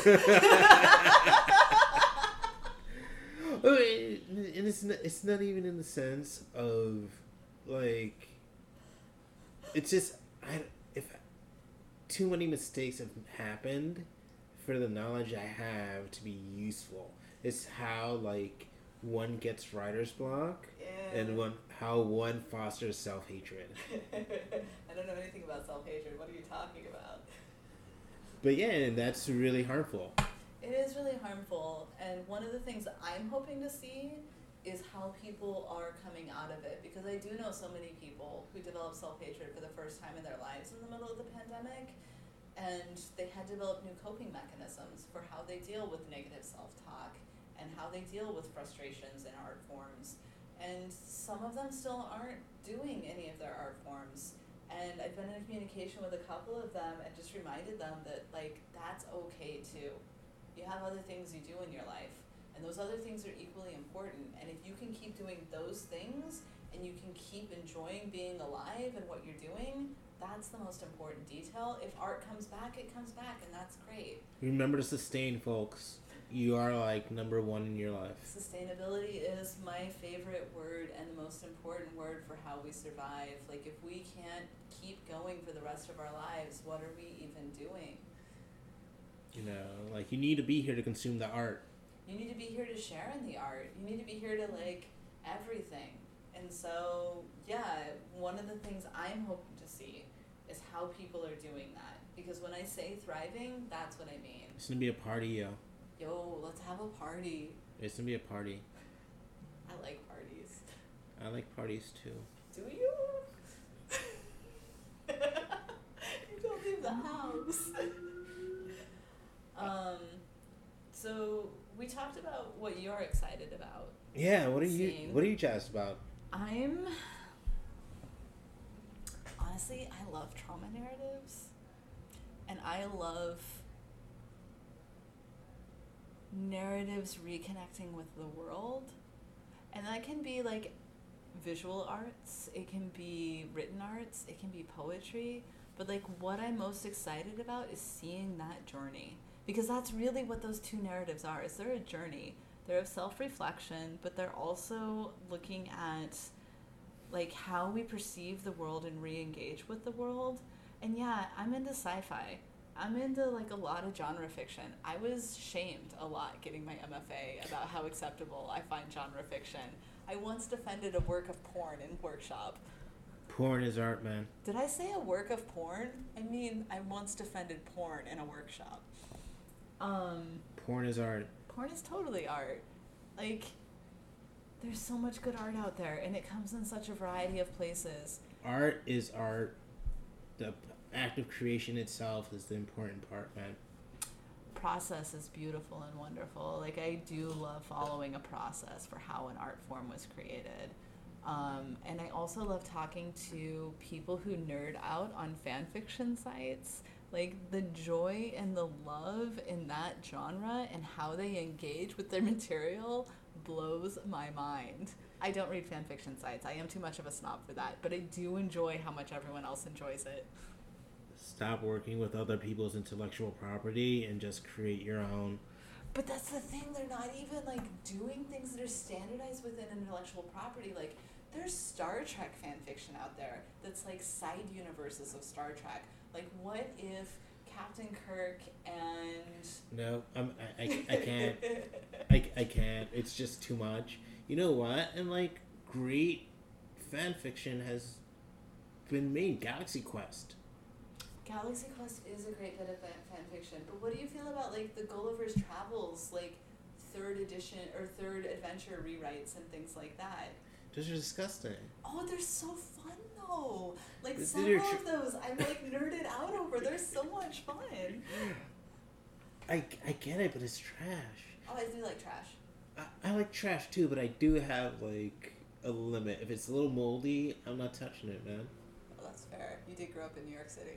Oh, it- and it's not, it's not even in the sense of, like, it's just, I, if too many mistakes have happened for the knowledge I have to be useful. It's how, like, one gets writer's block Yeah. and one how one fosters self-hatred. I don't know anything about self-hatred. What are you talking about? But yeah, and that's really harmful. It is really harmful, and one of the things that I'm hoping to see is how people are coming out of it, because I do know so many people who develop self-hatred for the first time in their lives in the middle of the pandemic, and they had developed new coping mechanisms for how they deal with negative self-talk and how they deal with frustrations in art forms. And some of them still aren't doing any of their art forms. And I've been in communication with a couple of them and just reminded them that, like, that's okay too. You have other things you do in your life, and those other things are equally important. And if you can keep doing those things and you can keep enjoying being alive and what you're doing, that's the most important detail. If art comes back, it comes back, and that's great. Remember to sustain, folks. You are like number one in your life. Sustainability is my favorite word and the most important word for how we survive. Like, if we can't keep going for the rest of our lives, what are we even doing? You know, like, you need to be here to consume the art. You need to be here to share in the art. You need to be here to, like, everything. And so, yeah, one of the things I'm hoping to see is how people are doing that. Because when I say thriving, that's what I mean. It's gonna be a party, yo. Yo, let's have a party. It's gonna be a party. I like parties. I like parties too. Do you? You don't leave the house. um, so we talked about what you're excited about. Yeah, what are you Seeing. what are you jazzed about? I'm honestly, I love trauma narratives, and I love narratives reconnecting with the world, and that can be like visual arts, it can be written arts, it can be poetry, but like what I'm most excited about is seeing that journey, because that's really what those two narratives are. Is they're a journey. They're of self-reflection, but they're also looking at like how we perceive the world and re-engage with the world. And yeah, I'm into sci-fi. I'm into like a lot of genre fiction. I was shamed a lot getting my M F A about how acceptable I find genre fiction. I once defended a work of porn in workshop. Porn is art, man. Did I say a work of porn? I mean, I once defended porn in a workshop. Um, Porn is art. porn is totally art. Like, there's so much good art out there, and it comes in such a variety of places. Art is art. The act of creation itself is the important part, man. Process is beautiful and wonderful. Like, I do love following a process for how an art form was created. Um, and I also love talking to people who nerd out on fan fiction sites. Like, the joy and the love in that genre and how they engage with their material blows my mind. I don't read fan fiction sites. I am too much of a snob for that. But I do enjoy how much everyone else enjoys it. Stop working with other people's intellectual property and just create your own. But that's the thing. They're not even, like, doing things that are standardized within intellectual property. Like, there's Star Trek fan fiction out there that's, like, side universes of Star Trek. Like, what if Captain Kirk and... No, I'm, I, I, I can't. I, I can't. It's just too much. You know what? And, like, great fan fiction has been made. Galaxy Quest. Galaxy Quest is a great bit of fan, fan fiction. But what do you feel about, like, the Gulliver's Travels, like, third edition or third adventure rewrites and things like that? Those are disgusting. Oh, they're so fun, though. Like, These several are tr- of those I'm, like, nerded out over. They're so much fun. I, I get it, but it's trash. Oh, I do like trash. I, I like trash too, but I do have, like, a limit. If it's a little moldy, I'm not touching it, man. Oh, that's fair. You did grow up in New York City.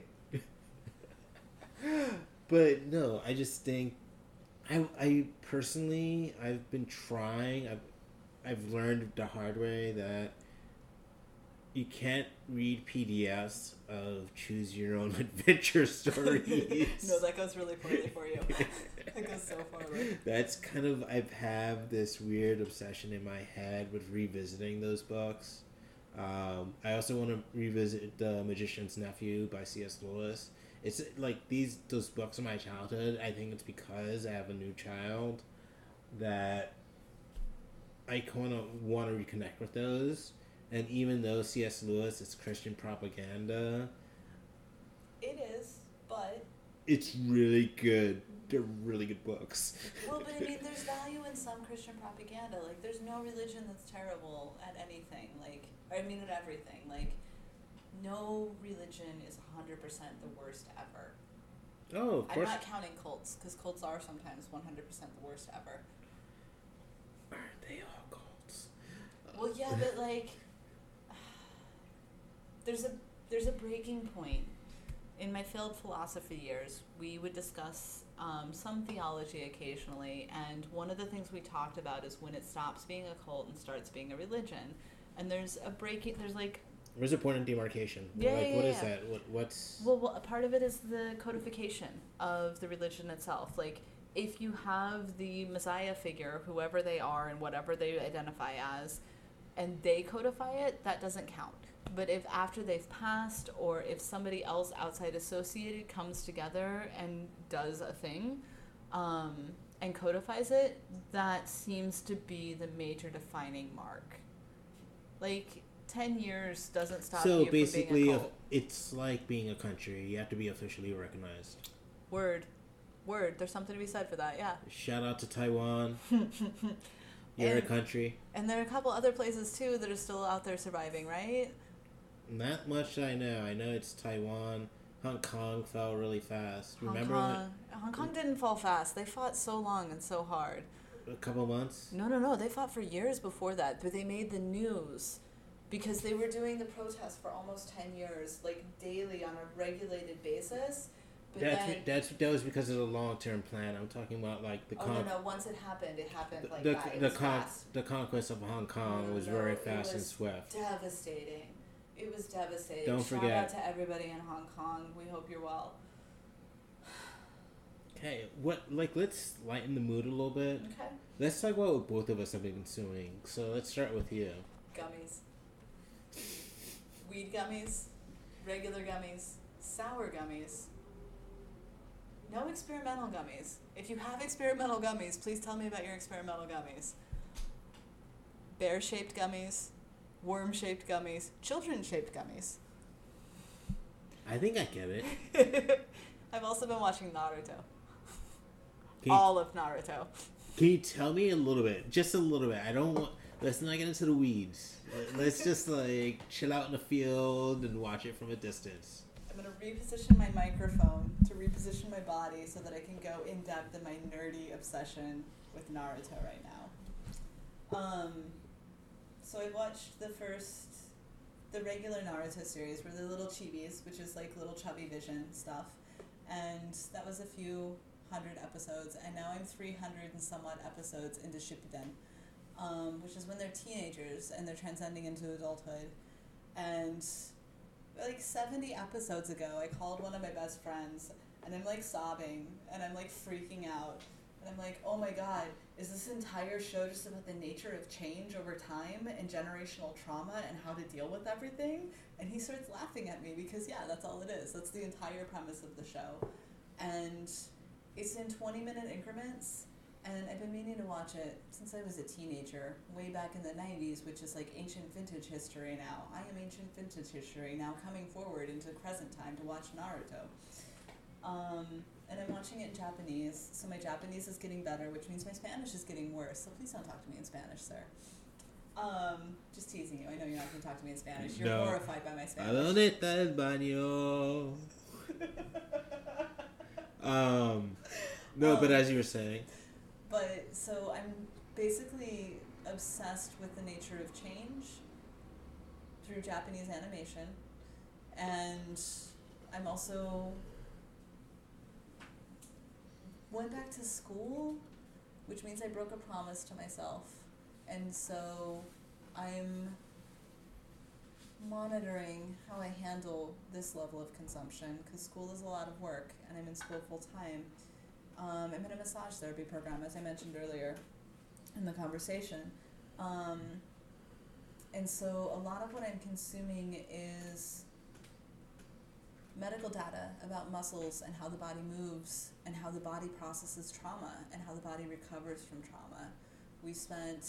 But no, I just think I I personally I've been trying. I've I've learned the hard way that you can't read P D Fs of choose your own adventure stories. No, that goes really poorly for you. That goes so poorly. That's kind of I've have this weird obsession in my head with revisiting those books. Um, I also want to revisit The Magician's Nephew by C S Lewis. It's like these those books of my childhood. I think it's because I have a new child that I kind of want to reconnect with those. And even though C S Lewis is Christian propaganda, It is, but... it's really good. They're really good books. Well, but I mean, there's value in some Christian propaganda. Like, there's no religion that's terrible at anything. Like, I mean at everything. Like, no religion is one hundred percent the worst ever. Oh, of I'm course. not counting cults, because cults are sometimes one hundred percent the worst ever. Aren't they all cults? Well, yeah, but like, there's a there's a breaking point. In my failed philosophy years, we would discuss um, some theology occasionally, and one of the things we talked about is when it stops being a cult and starts being a religion. And there's a breaking, there's like Where's the point in demarcation? Yeah, like, yeah, what yeah. is that? What, what's... Well, well, a part of it is the codification of the religion itself. Like, if you have the Messiah figure, whoever they are and whatever they identify as, and they codify it, that doesn't count. But if after they've passed, or if somebody else outside associated comes together and does a thing, um, and codifies it, that seems to be the major defining mark. Like, ten years doesn't stop so you from being a basically, cult. it's like being a country. You have to be officially recognized. Word. Word. There's something to be said for that, yeah. Shout out to Taiwan. You're and, a country. And there are a couple other places, too, that are still out there surviving, right? Not much I know. I know it's Taiwan. Hong Kong fell really fast. Hong Remember Kong, Hong Kong didn't fall fast. They fought so long and so hard. a couple months? No, no, no. They fought for years before that, but they made the news because they were doing the protests for almost ten years, like daily on a regulated basis. But That's then, that's that was because of the long term plan. I'm talking about like the oh con- no, no. Once it happened, it happened like the that. It the was con- fast. the conquest of Hong Kong No, was no, very it fast and was swift. Devastating. It was devastating. Don't Shout forget. out to everybody in Hong Kong. We hope you're well. Okay, what like let's lighten the mood a little bit. Okay. Let's talk about what both of us have been consuming. So let's start with you. Gummies. Weed gummies, regular gummies, sour gummies. No experimental gummies. If you have experimental gummies, please tell me about your experimental gummies. Bear-shaped gummies, worm-shaped gummies, children-shaped gummies. I think I get it. I've also been watching Naruto. Can you, All of Naruto. can you tell me a little bit, just a little bit? I don't want. Let's not get into the weeds. Let's just like chill out in the field and watch it from a distance. I'm going to reposition my microphone to reposition my body so that I can go in depth in my nerdy obsession with Naruto right now. Um, so I watched the first, the regular Naruto series, were the little chibis, which is like little chubby vision stuff, and that was a few hundred episodes, and now I'm three hundred and somewhat episodes into Shippuden, um, which is when they're teenagers and they're transcending into adulthood, and like seventy episodes ago, I called one of my best friends, and I'm like sobbing, and I'm like freaking out, and I'm like, oh my god, is this entire show just about the nature of change over time and generational trauma and how to deal with everything? And he starts laughing at me because yeah, that's all it is. That's the entire premise of the show. And it's in twenty minute increments, and I've been meaning to watch it since I was a teenager, way back in the nineties, which is like ancient vintage history now. I am ancient vintage history now, coming forward into present time to watch Naruto. Um, and I'm watching it in Japanese, so my Japanese is getting better, which means my Spanish is getting worse, so please don't talk to me in Spanish, sir. Um, just teasing you. I know you're not going to talk to me in Spanish. You're No. horrified by my Spanish. ¿A dónde está el baño? um, no, Um, but as you were saying. But, so I'm basically obsessed with the nature of change through Japanese animation. And I'm also went back to school, which means I broke a promise to myself. And so I'm monitoring how I handle this level of consumption, because school is a lot of work, and I'm in school full time. Um, I'm in a massage therapy program, as I mentioned earlier in the conversation. Um, and so a lot of what I'm consuming is medical data about muscles and how the body moves and how the body processes trauma and how the body recovers from trauma. We spent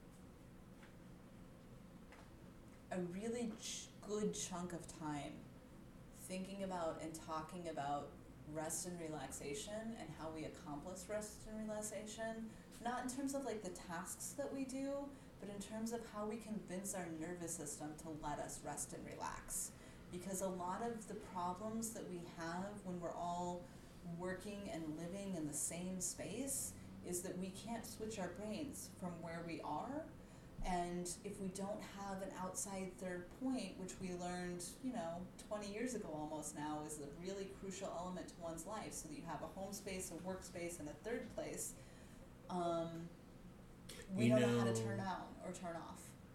a really ch- good chunk of time thinking about and talking about rest and relaxation and how we accomplish rest and relaxation, not in terms of like the tasks that we do, but in terms of how we convince our nervous system to let us rest and relax. Because a lot of the problems that we have when we're all working and living in the same space is that we can't switch our brains from where we are. And if we don't have an outside third point, which we learned, you know, twenty years ago almost now, is a really crucial element to one's life, so that you have a home space, a workspace, and a third place, um, we You don't know how to know- turn on or turn off.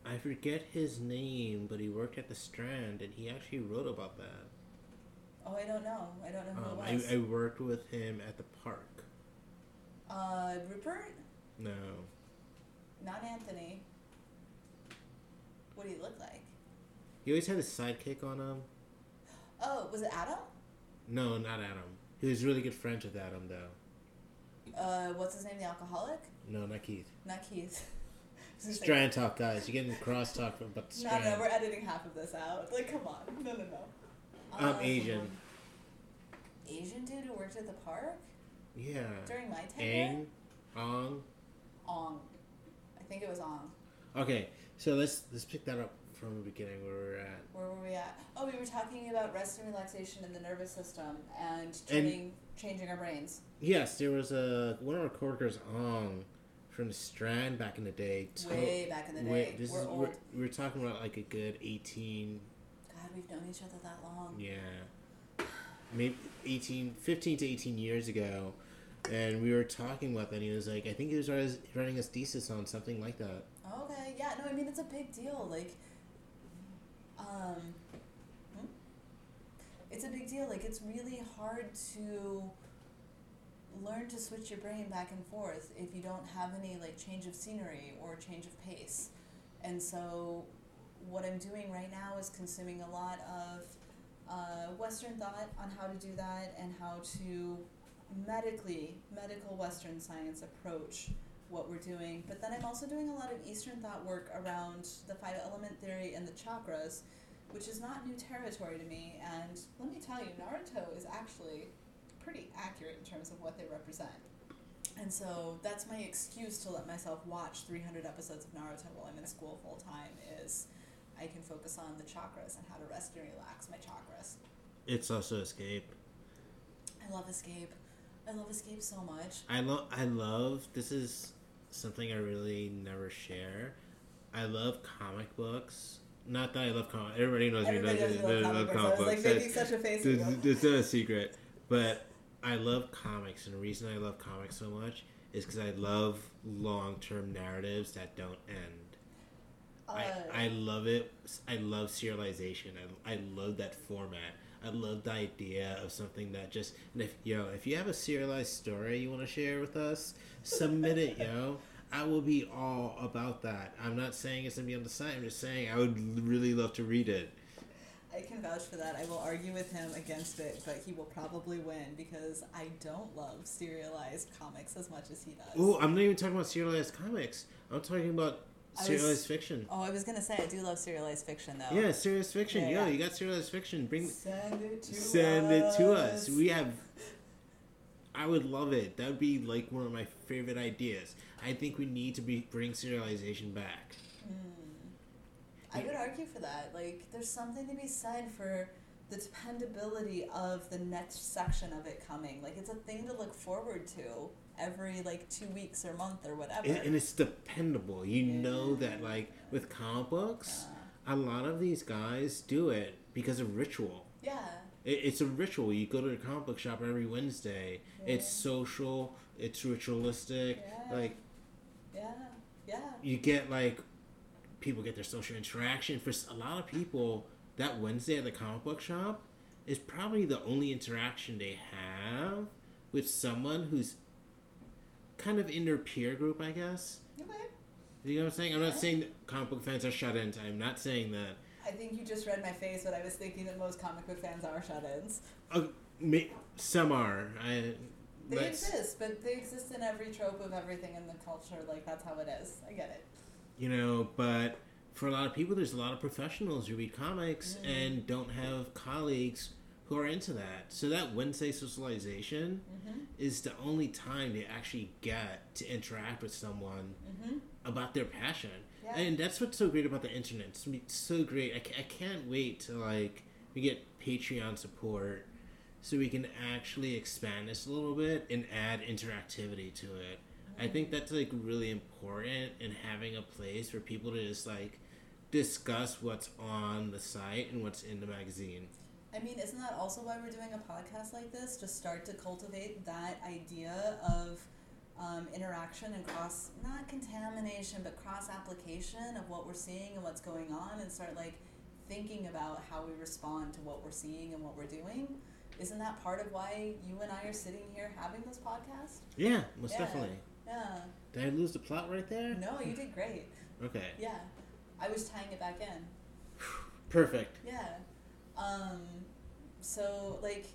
I forget his name, but he worked at the Strand, and he actually wrote about that. Oh, I don't know. I don't know who Um, it was. I, I worked with him at the park. Uh, Rupert? No. Not Anthony. What do you look like? He always had a sidekick on him. Oh, was it Adam? No, not Adam. He was really good friends with Adam, though. Uh, what's his name? The alcoholic? No, not Keith. Not Keith. Strand talk, guys. You're getting crosstalk about the No, Strand. no, we're editing half of this out. Like, come on. No, no, no. I'm Um, Asian. Asian dude who worked at the park? Yeah. During my tenure? Aang, Ong. Ong. I think it was Ong. Okay, so let's let's pick that up from the beginning where we're at. Where were we at? Oh, we were talking about rest and relaxation in the nervous system and training, changing our brains. Yes, there was a one of our coworkers, Ong, from the Strand back in the day. Way back in the day. Wait, this we're is old. we're, we were talking about like a good eighteen. God, we've known each other that long. Yeah, maybe eighteen, fifteen to eighteen years ago, and we were talking about that. And he was like, I think he was writing writing his thesis on something like that. Okay, yeah, no, I mean, it's a big deal. Like, um, hmm? it's a big deal. Like, it's really hard to learn to switch your brain back and forth if you don't have any, like, change of scenery or change of pace. And so, what I'm doing right now is consuming a lot of uh, Western thought on how to do that and how to medically, medical Western science approach what we're doing. But then I'm also doing a lot of Eastern thought work around the five element theory and the chakras, which is not new territory to me. And let me tell you, Naruto is actually pretty accurate in terms of what they represent. And so that's my excuse to let myself watch three hundred episodes of Naruto while I'm in school full time, is I can focus on the chakras and how to rest and relax my chakras. It's also Escape. I love Escape. I love Escape so much. I love. I love. This is something I really never share. I love comic books. Not that I love comic. Everybody knows Everybody me. Knows knows that you love I love comic comic books. I was books. like making such a face at It's, you. it's not a secret, but I love comics, and the reason I love comics so much is because I love long-term narratives that don't end. Uh, I, I love it. I love serialization. I, I love that format. I love the idea of something that just, and if yo, if you have a serialized story you want to share with us, submit it, yo. I will be all about that. I'm not saying it's gonna be on the site. I'm just saying I would really love to read it. I can vouch for that. I will argue with him against it, but he will probably win because I don't love serialized comics as much as he does. Oh, I'm not even talking about serialized comics. I'm talking about serialized was, fiction. Oh, I was gonna say I do love serialized fiction though. Yeah, serialized fiction. Yeah, Yo, yeah. you got serialized fiction. Bring Send it to send us. it to us. We have. I would love it. That would be like one of my favorite ideas. I think we need to be bring serialization back. I would argue for that. Like, there's something to be said for the dependability of the next section of it coming. Like, it's a thing to look forward to every, like, two weeks or month or whatever. And, and it's dependable. You Yeah. know that, like, with comic books, Yeah. a lot of these guys do it because of ritual. Yeah. It, it's a ritual. You go to the comic book shop every Wednesday. Yeah. It's social. It's ritualistic. Yeah. Like, Yeah. Yeah. you get, like, people get their social interaction. For a lot of people, that Wednesday at the comic book shop is probably the only interaction they have with someone who's kind of in their peer group, I guess. Okay. You know what I'm saying? I'm not Yeah. saying that comic book fans are shut-ins. I'm not saying that. I think you just read my face, but I was thinking that most comic book fans are shut-ins. Uh, may, some are. I, They let's- exist, but they exist in every trope of everything in the culture. Like, that's how it is. I get it. You know, but for a lot of people, there's a lot of professionals who read comics Mm. and don't have colleagues who are into that. So that Wednesday socialization Mm-hmm. is the only time they actually get to interact with someone Mm-hmm. about their passion. Yeah. And that's what's so great about the internet. It's me- so great. I, ca- I can't wait to, like, we get Patreon support so we can actually expand this a little bit and add interactivity to it. I think that's, like, really important in having a place for people to just, like, discuss what's on the site and what's in the magazine. I mean, isn't that also why we're doing a podcast like this? To start to cultivate that idea of um, interaction and cross, not contamination, but cross application of what we're seeing and what's going on, and start like thinking about how we respond to what we're seeing and what we're doing. Isn't that part of why you and I are sitting here having this podcast? Yeah, most Yeah. definitely. Yeah. Did I lose the plot right there? No, you did great. Okay. Yeah. I was tying it back in. Perfect. Yeah. Um, so, like,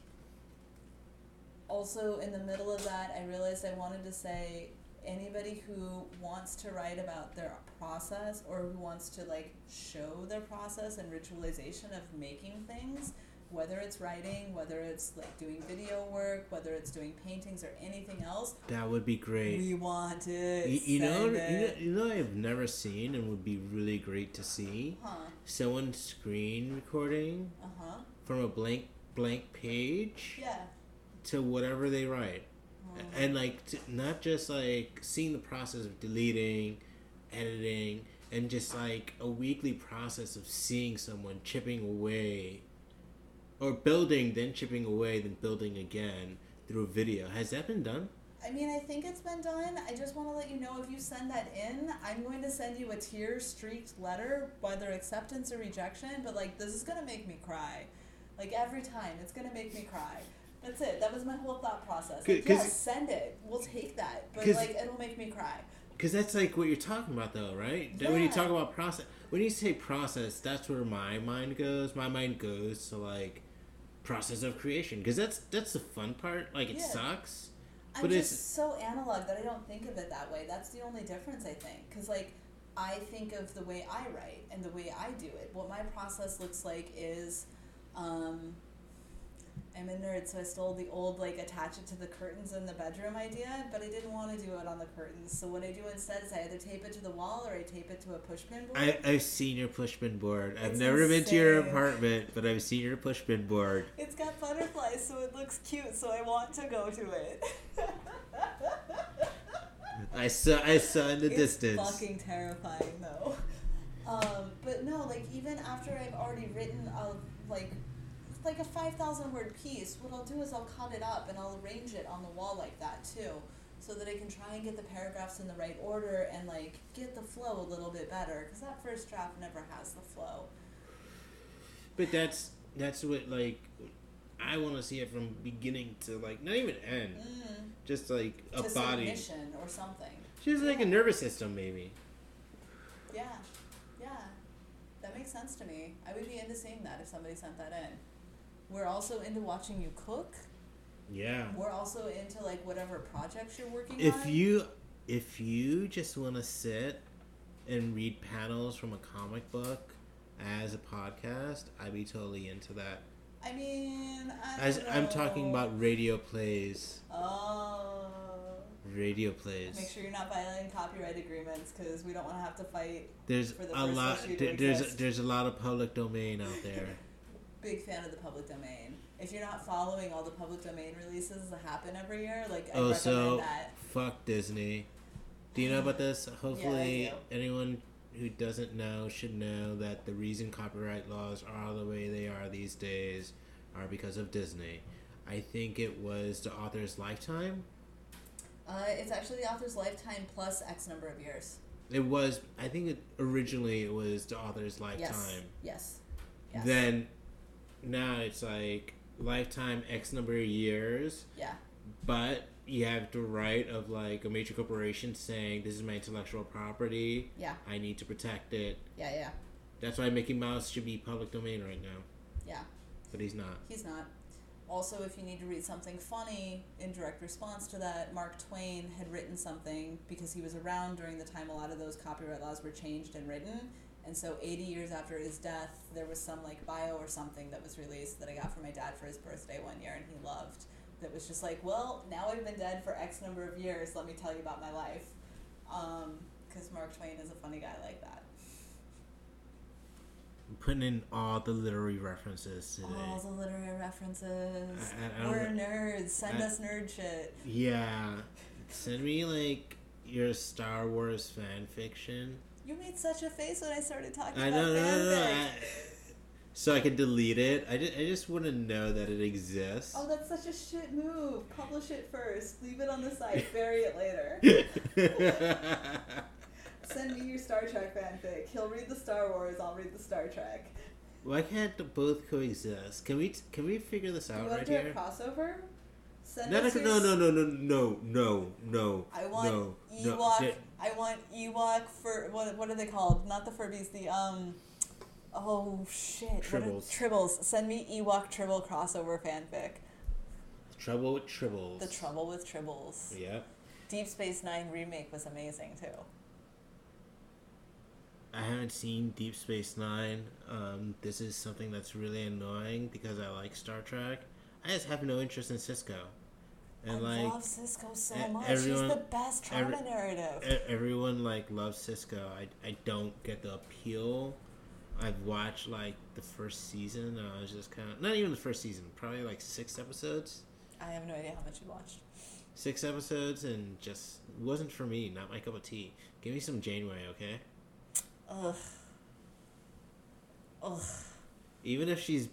also in the middle of that, I realized I wanted to say anybody who wants to write about their process or who wants to, like, show their process and ritualization of making things, whether it's writing, whether it's, like, doing video work, whether it's doing paintings or anything else. That would be great. We want it. You, you know, you Send know, it. you know, I've never seen and would be really great to see Huh. someone screen recording Uh-huh. from a blank blank page Yeah. to whatever they write, Mm. and like to, not just like seeing the process of deleting, editing, and just like a weekly process of seeing someone chipping away, or building, then chipping away, then building again through a video. Has that been done? I mean, I think it's been done. I just want to let you know, if you send that in, I'm going to send you a tear-streaked letter, whether acceptance or rejection, but, like, this is going to make me cry. Like, every time, it's going to make me cry. That's it. That was my whole thought process. Like, 'Cause- yes, send it. We'll take that. But, 'cause- like, it'll make me cry. Because that's like what you're talking about, though, right? That When you Yeah. talk about process, when you say process, that's where my mind goes. My mind goes to like process of creation, because that's that's the fun part. Like it Yeah. sucks, I'm but just it's so analog that I don't think of it that way. That's the only difference, I think. Because, like, I think of the way I write and the way I do it. What my process looks like is, um, I'm a nerd, so I stole the old, like, attach it to the curtains in the bedroom idea, but I didn't want to do it on the curtains. So what I do instead is I either tape it to the wall or I tape it to a pushpin board. I I've seen your pushpin board. I've It's never been to your insane. apartment, but I've seen your pushpin board. It's got butterflies, so it looks cute, so I want to go to it. I saw I saw in the It's distance. fucking terrifying, though. Um, but no, like, even after I've already written a, like, like a five thousand word piece, what I'll do is I'll cut it up and I'll arrange it on the wall like that, too. So that I can try and get the paragraphs in the right order and, like, get the flow a little bit better. Because that first draft never has the flow. But that's that's what like I want to see it from beginning to like not even end, Mm. just like a to body, submission or something. just like Yeah. a nervous system maybe. Yeah, yeah, that makes sense to me. I would be into seeing that if somebody sent that in. We're also into watching you cook. Yeah. We're also into, like, whatever projects you're working If on. you if you just want to sit and read panels from a comic book as a podcast, I'd be totally into that. I mean, I As don't I'm talking know. about radio plays, Oh. radio plays. Make sure you're not violating copyright agreements, because we don't want to have to fight. There's for the a first lot. issue to There, there's exist. there's a lot of public domain out there. Big fan of the public domain. If you're not following all the public domain releases that happen every year, like, I recommend Also, that. fuck Disney. Do you know about this? Hopefully, do. anyone who doesn't know should know that the reason copyright laws are the way they are these days are because of Disney. I think it was the author's lifetime. Uh, it's actually the author's lifetime plus X number of years. It was, I think it, originally it was the author's lifetime. Yes. Yes. Yes. Then, now it's like lifetime X number of years. Yeah. But you have the right of like a major corporation saying this is my intellectual property. Yeah. I need to protect it. Yeah. Yeah. That's why Mickey Mouse should be public domain right now. Yeah. But he's not. He's not. Also, if you need to read something funny in direct response to that, Mark Twain had written something because he was around during the time a lot of those copyright laws were changed and written. And so eighty years after his death, there was some, like, bio or something that was released that I got for my dad for his birthday one year, and he loved. That was just like, well, now I've been dead for X number of years, let me tell you about my life. Um, 'cause Mark Twain is a funny guy like that. I'm putting in all the literary references today. All the literary references. I- I don't We're know. nerds. Send I- us nerd shit. Yeah. Send me like your Star Wars fan fiction. You made such a face when I started talking I about know, no, no, no. fanfic. I, so I could delete it. I just, I just want to know that it exists. Oh, that's such a shit move. Publish it first. Leave it on the site. Bury it later. Send me your Star Trek fanfic. He'll read the Star Wars. I'll read the Star Trek. Why can't both coexist? Can we can we figure this out you want right to do here? a crossover? Send No, no, us your no, no, no, no, no, no, no. I want no, Ewok. No. I want Ewok for what? What are they called? Not the Furbies. The um. Oh shit! Tribbles. What are, tribbles. Send me Ewok Tribble crossover fanfic. Trouble with Tribbles. The Trouble with Tribbles. Yep. Deep Space Nine remake was amazing too. I haven't seen Deep Space Nine. Um, this is something that's really annoying because I like Star Trek. I just have no interest in Cisco. And I like, love Cisco so e- much. everyone- He's the best trauma every- narrative. e- everyone like loves Cisco. I, I don't get the appeal. I've watched like the first season and I was just kind of, not even the first season, probably like six episodes. I have no idea how much you watched. Six episodes and just wasn't for me, not my cup of tea. Give me some Janeway, okay? Ugh. Ugh. Even if she's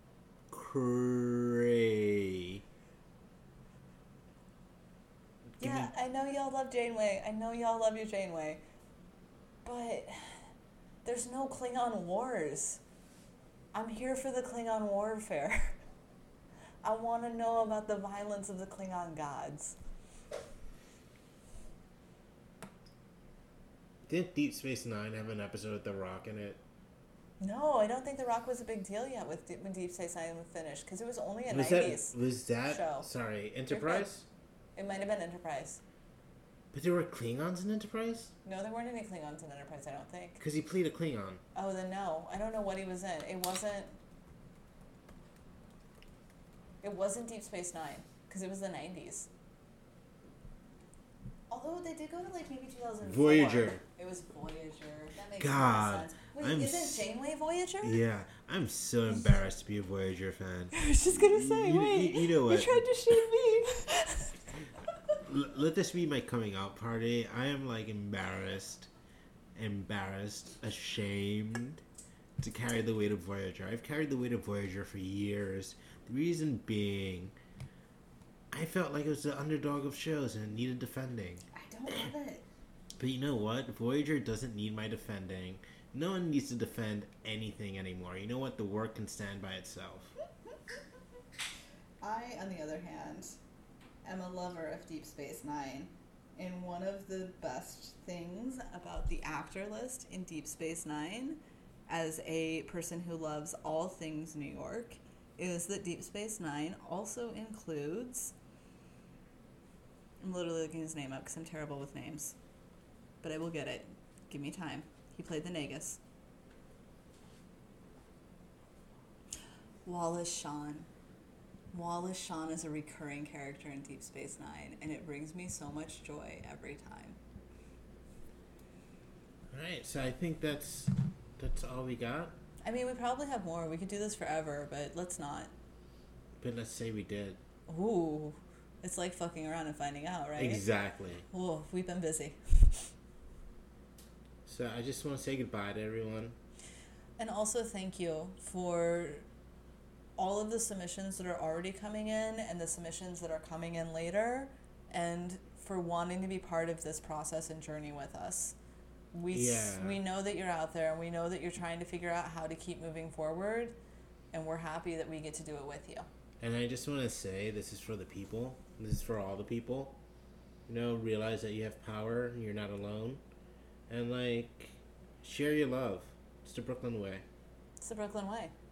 cray. Give Yeah, me- I know y'all love Janeway. I know y'all love your Janeway. But there's no Klingon wars. I'm here for the Klingon warfare. I want to know about the violence of the Klingon gods. Didn't Deep Space Nine have an episode with The Rock in it? No, I don't think The Rock was a big deal yet with when Deep Space Nine was finished because it was only a Was nineties. that was that show. sorry Enterprise? It might have been Enterprise. But there were Klingons in Enterprise? No, there weren't any Klingons in Enterprise, I don't think. Because he played a Klingon. Oh, then no. I don't know what he was in. It wasn't... It wasn't Deep Space Nine, because it was the nineties. Although they did go to like maybe two thousand four. Voyager. It was Voyager. That makes God, more sense. Wait, I'm isn't s- Janeway Voyager? Yeah, I'm so embarrassed to be a Voyager fan. I was just gonna say, You- wait. you- you know what? You tried to shoot me. L- let this be my coming out party. I am like embarrassed, embarrassed, ashamed to carry the weight of Voyager. I've carried the weight of Voyager for years. The reason being, I felt like it was the underdog of shows and it needed defending. I don't love it. But you know what? Voyager doesn't need my defending. No one needs to defend anything anymore. You know what? The work can stand by itself. I, on the other hand, am a lover of Deep Space Nine. And one of the best things about the actor list in Deep Space Nine, as a person who loves all things New York, is that Deep Space Nine also includes... I'm literally looking his name up because I'm terrible with names. But I will get it. Give me time. He played the Nagus. Wallace Shawn. Wallace Shawn is a recurring character in Deep Space Nine, and it brings me so much joy every time. Alright, so I think that's that's all we got. I mean, we probably have more. We could do this forever, but let's not. But let's say we did. Ooh. It's like fucking around and finding out, right? Exactly. Ooh, we've been busy. So I just want to say goodbye to everyone. And also thank you for all of the submissions that are already coming in and the submissions that are coming in later, and for wanting to be part of this process and journey with us. We s- Yeah. we know that you're out there, and we know that you're trying to figure out how to keep moving forward, and we're happy that we get to do it with you. And I just want to say this is for the people. This is for all the people. You know, realize that you have power and you're not alone. And like, share your love. It's the Brooklyn way. It's the Brooklyn way.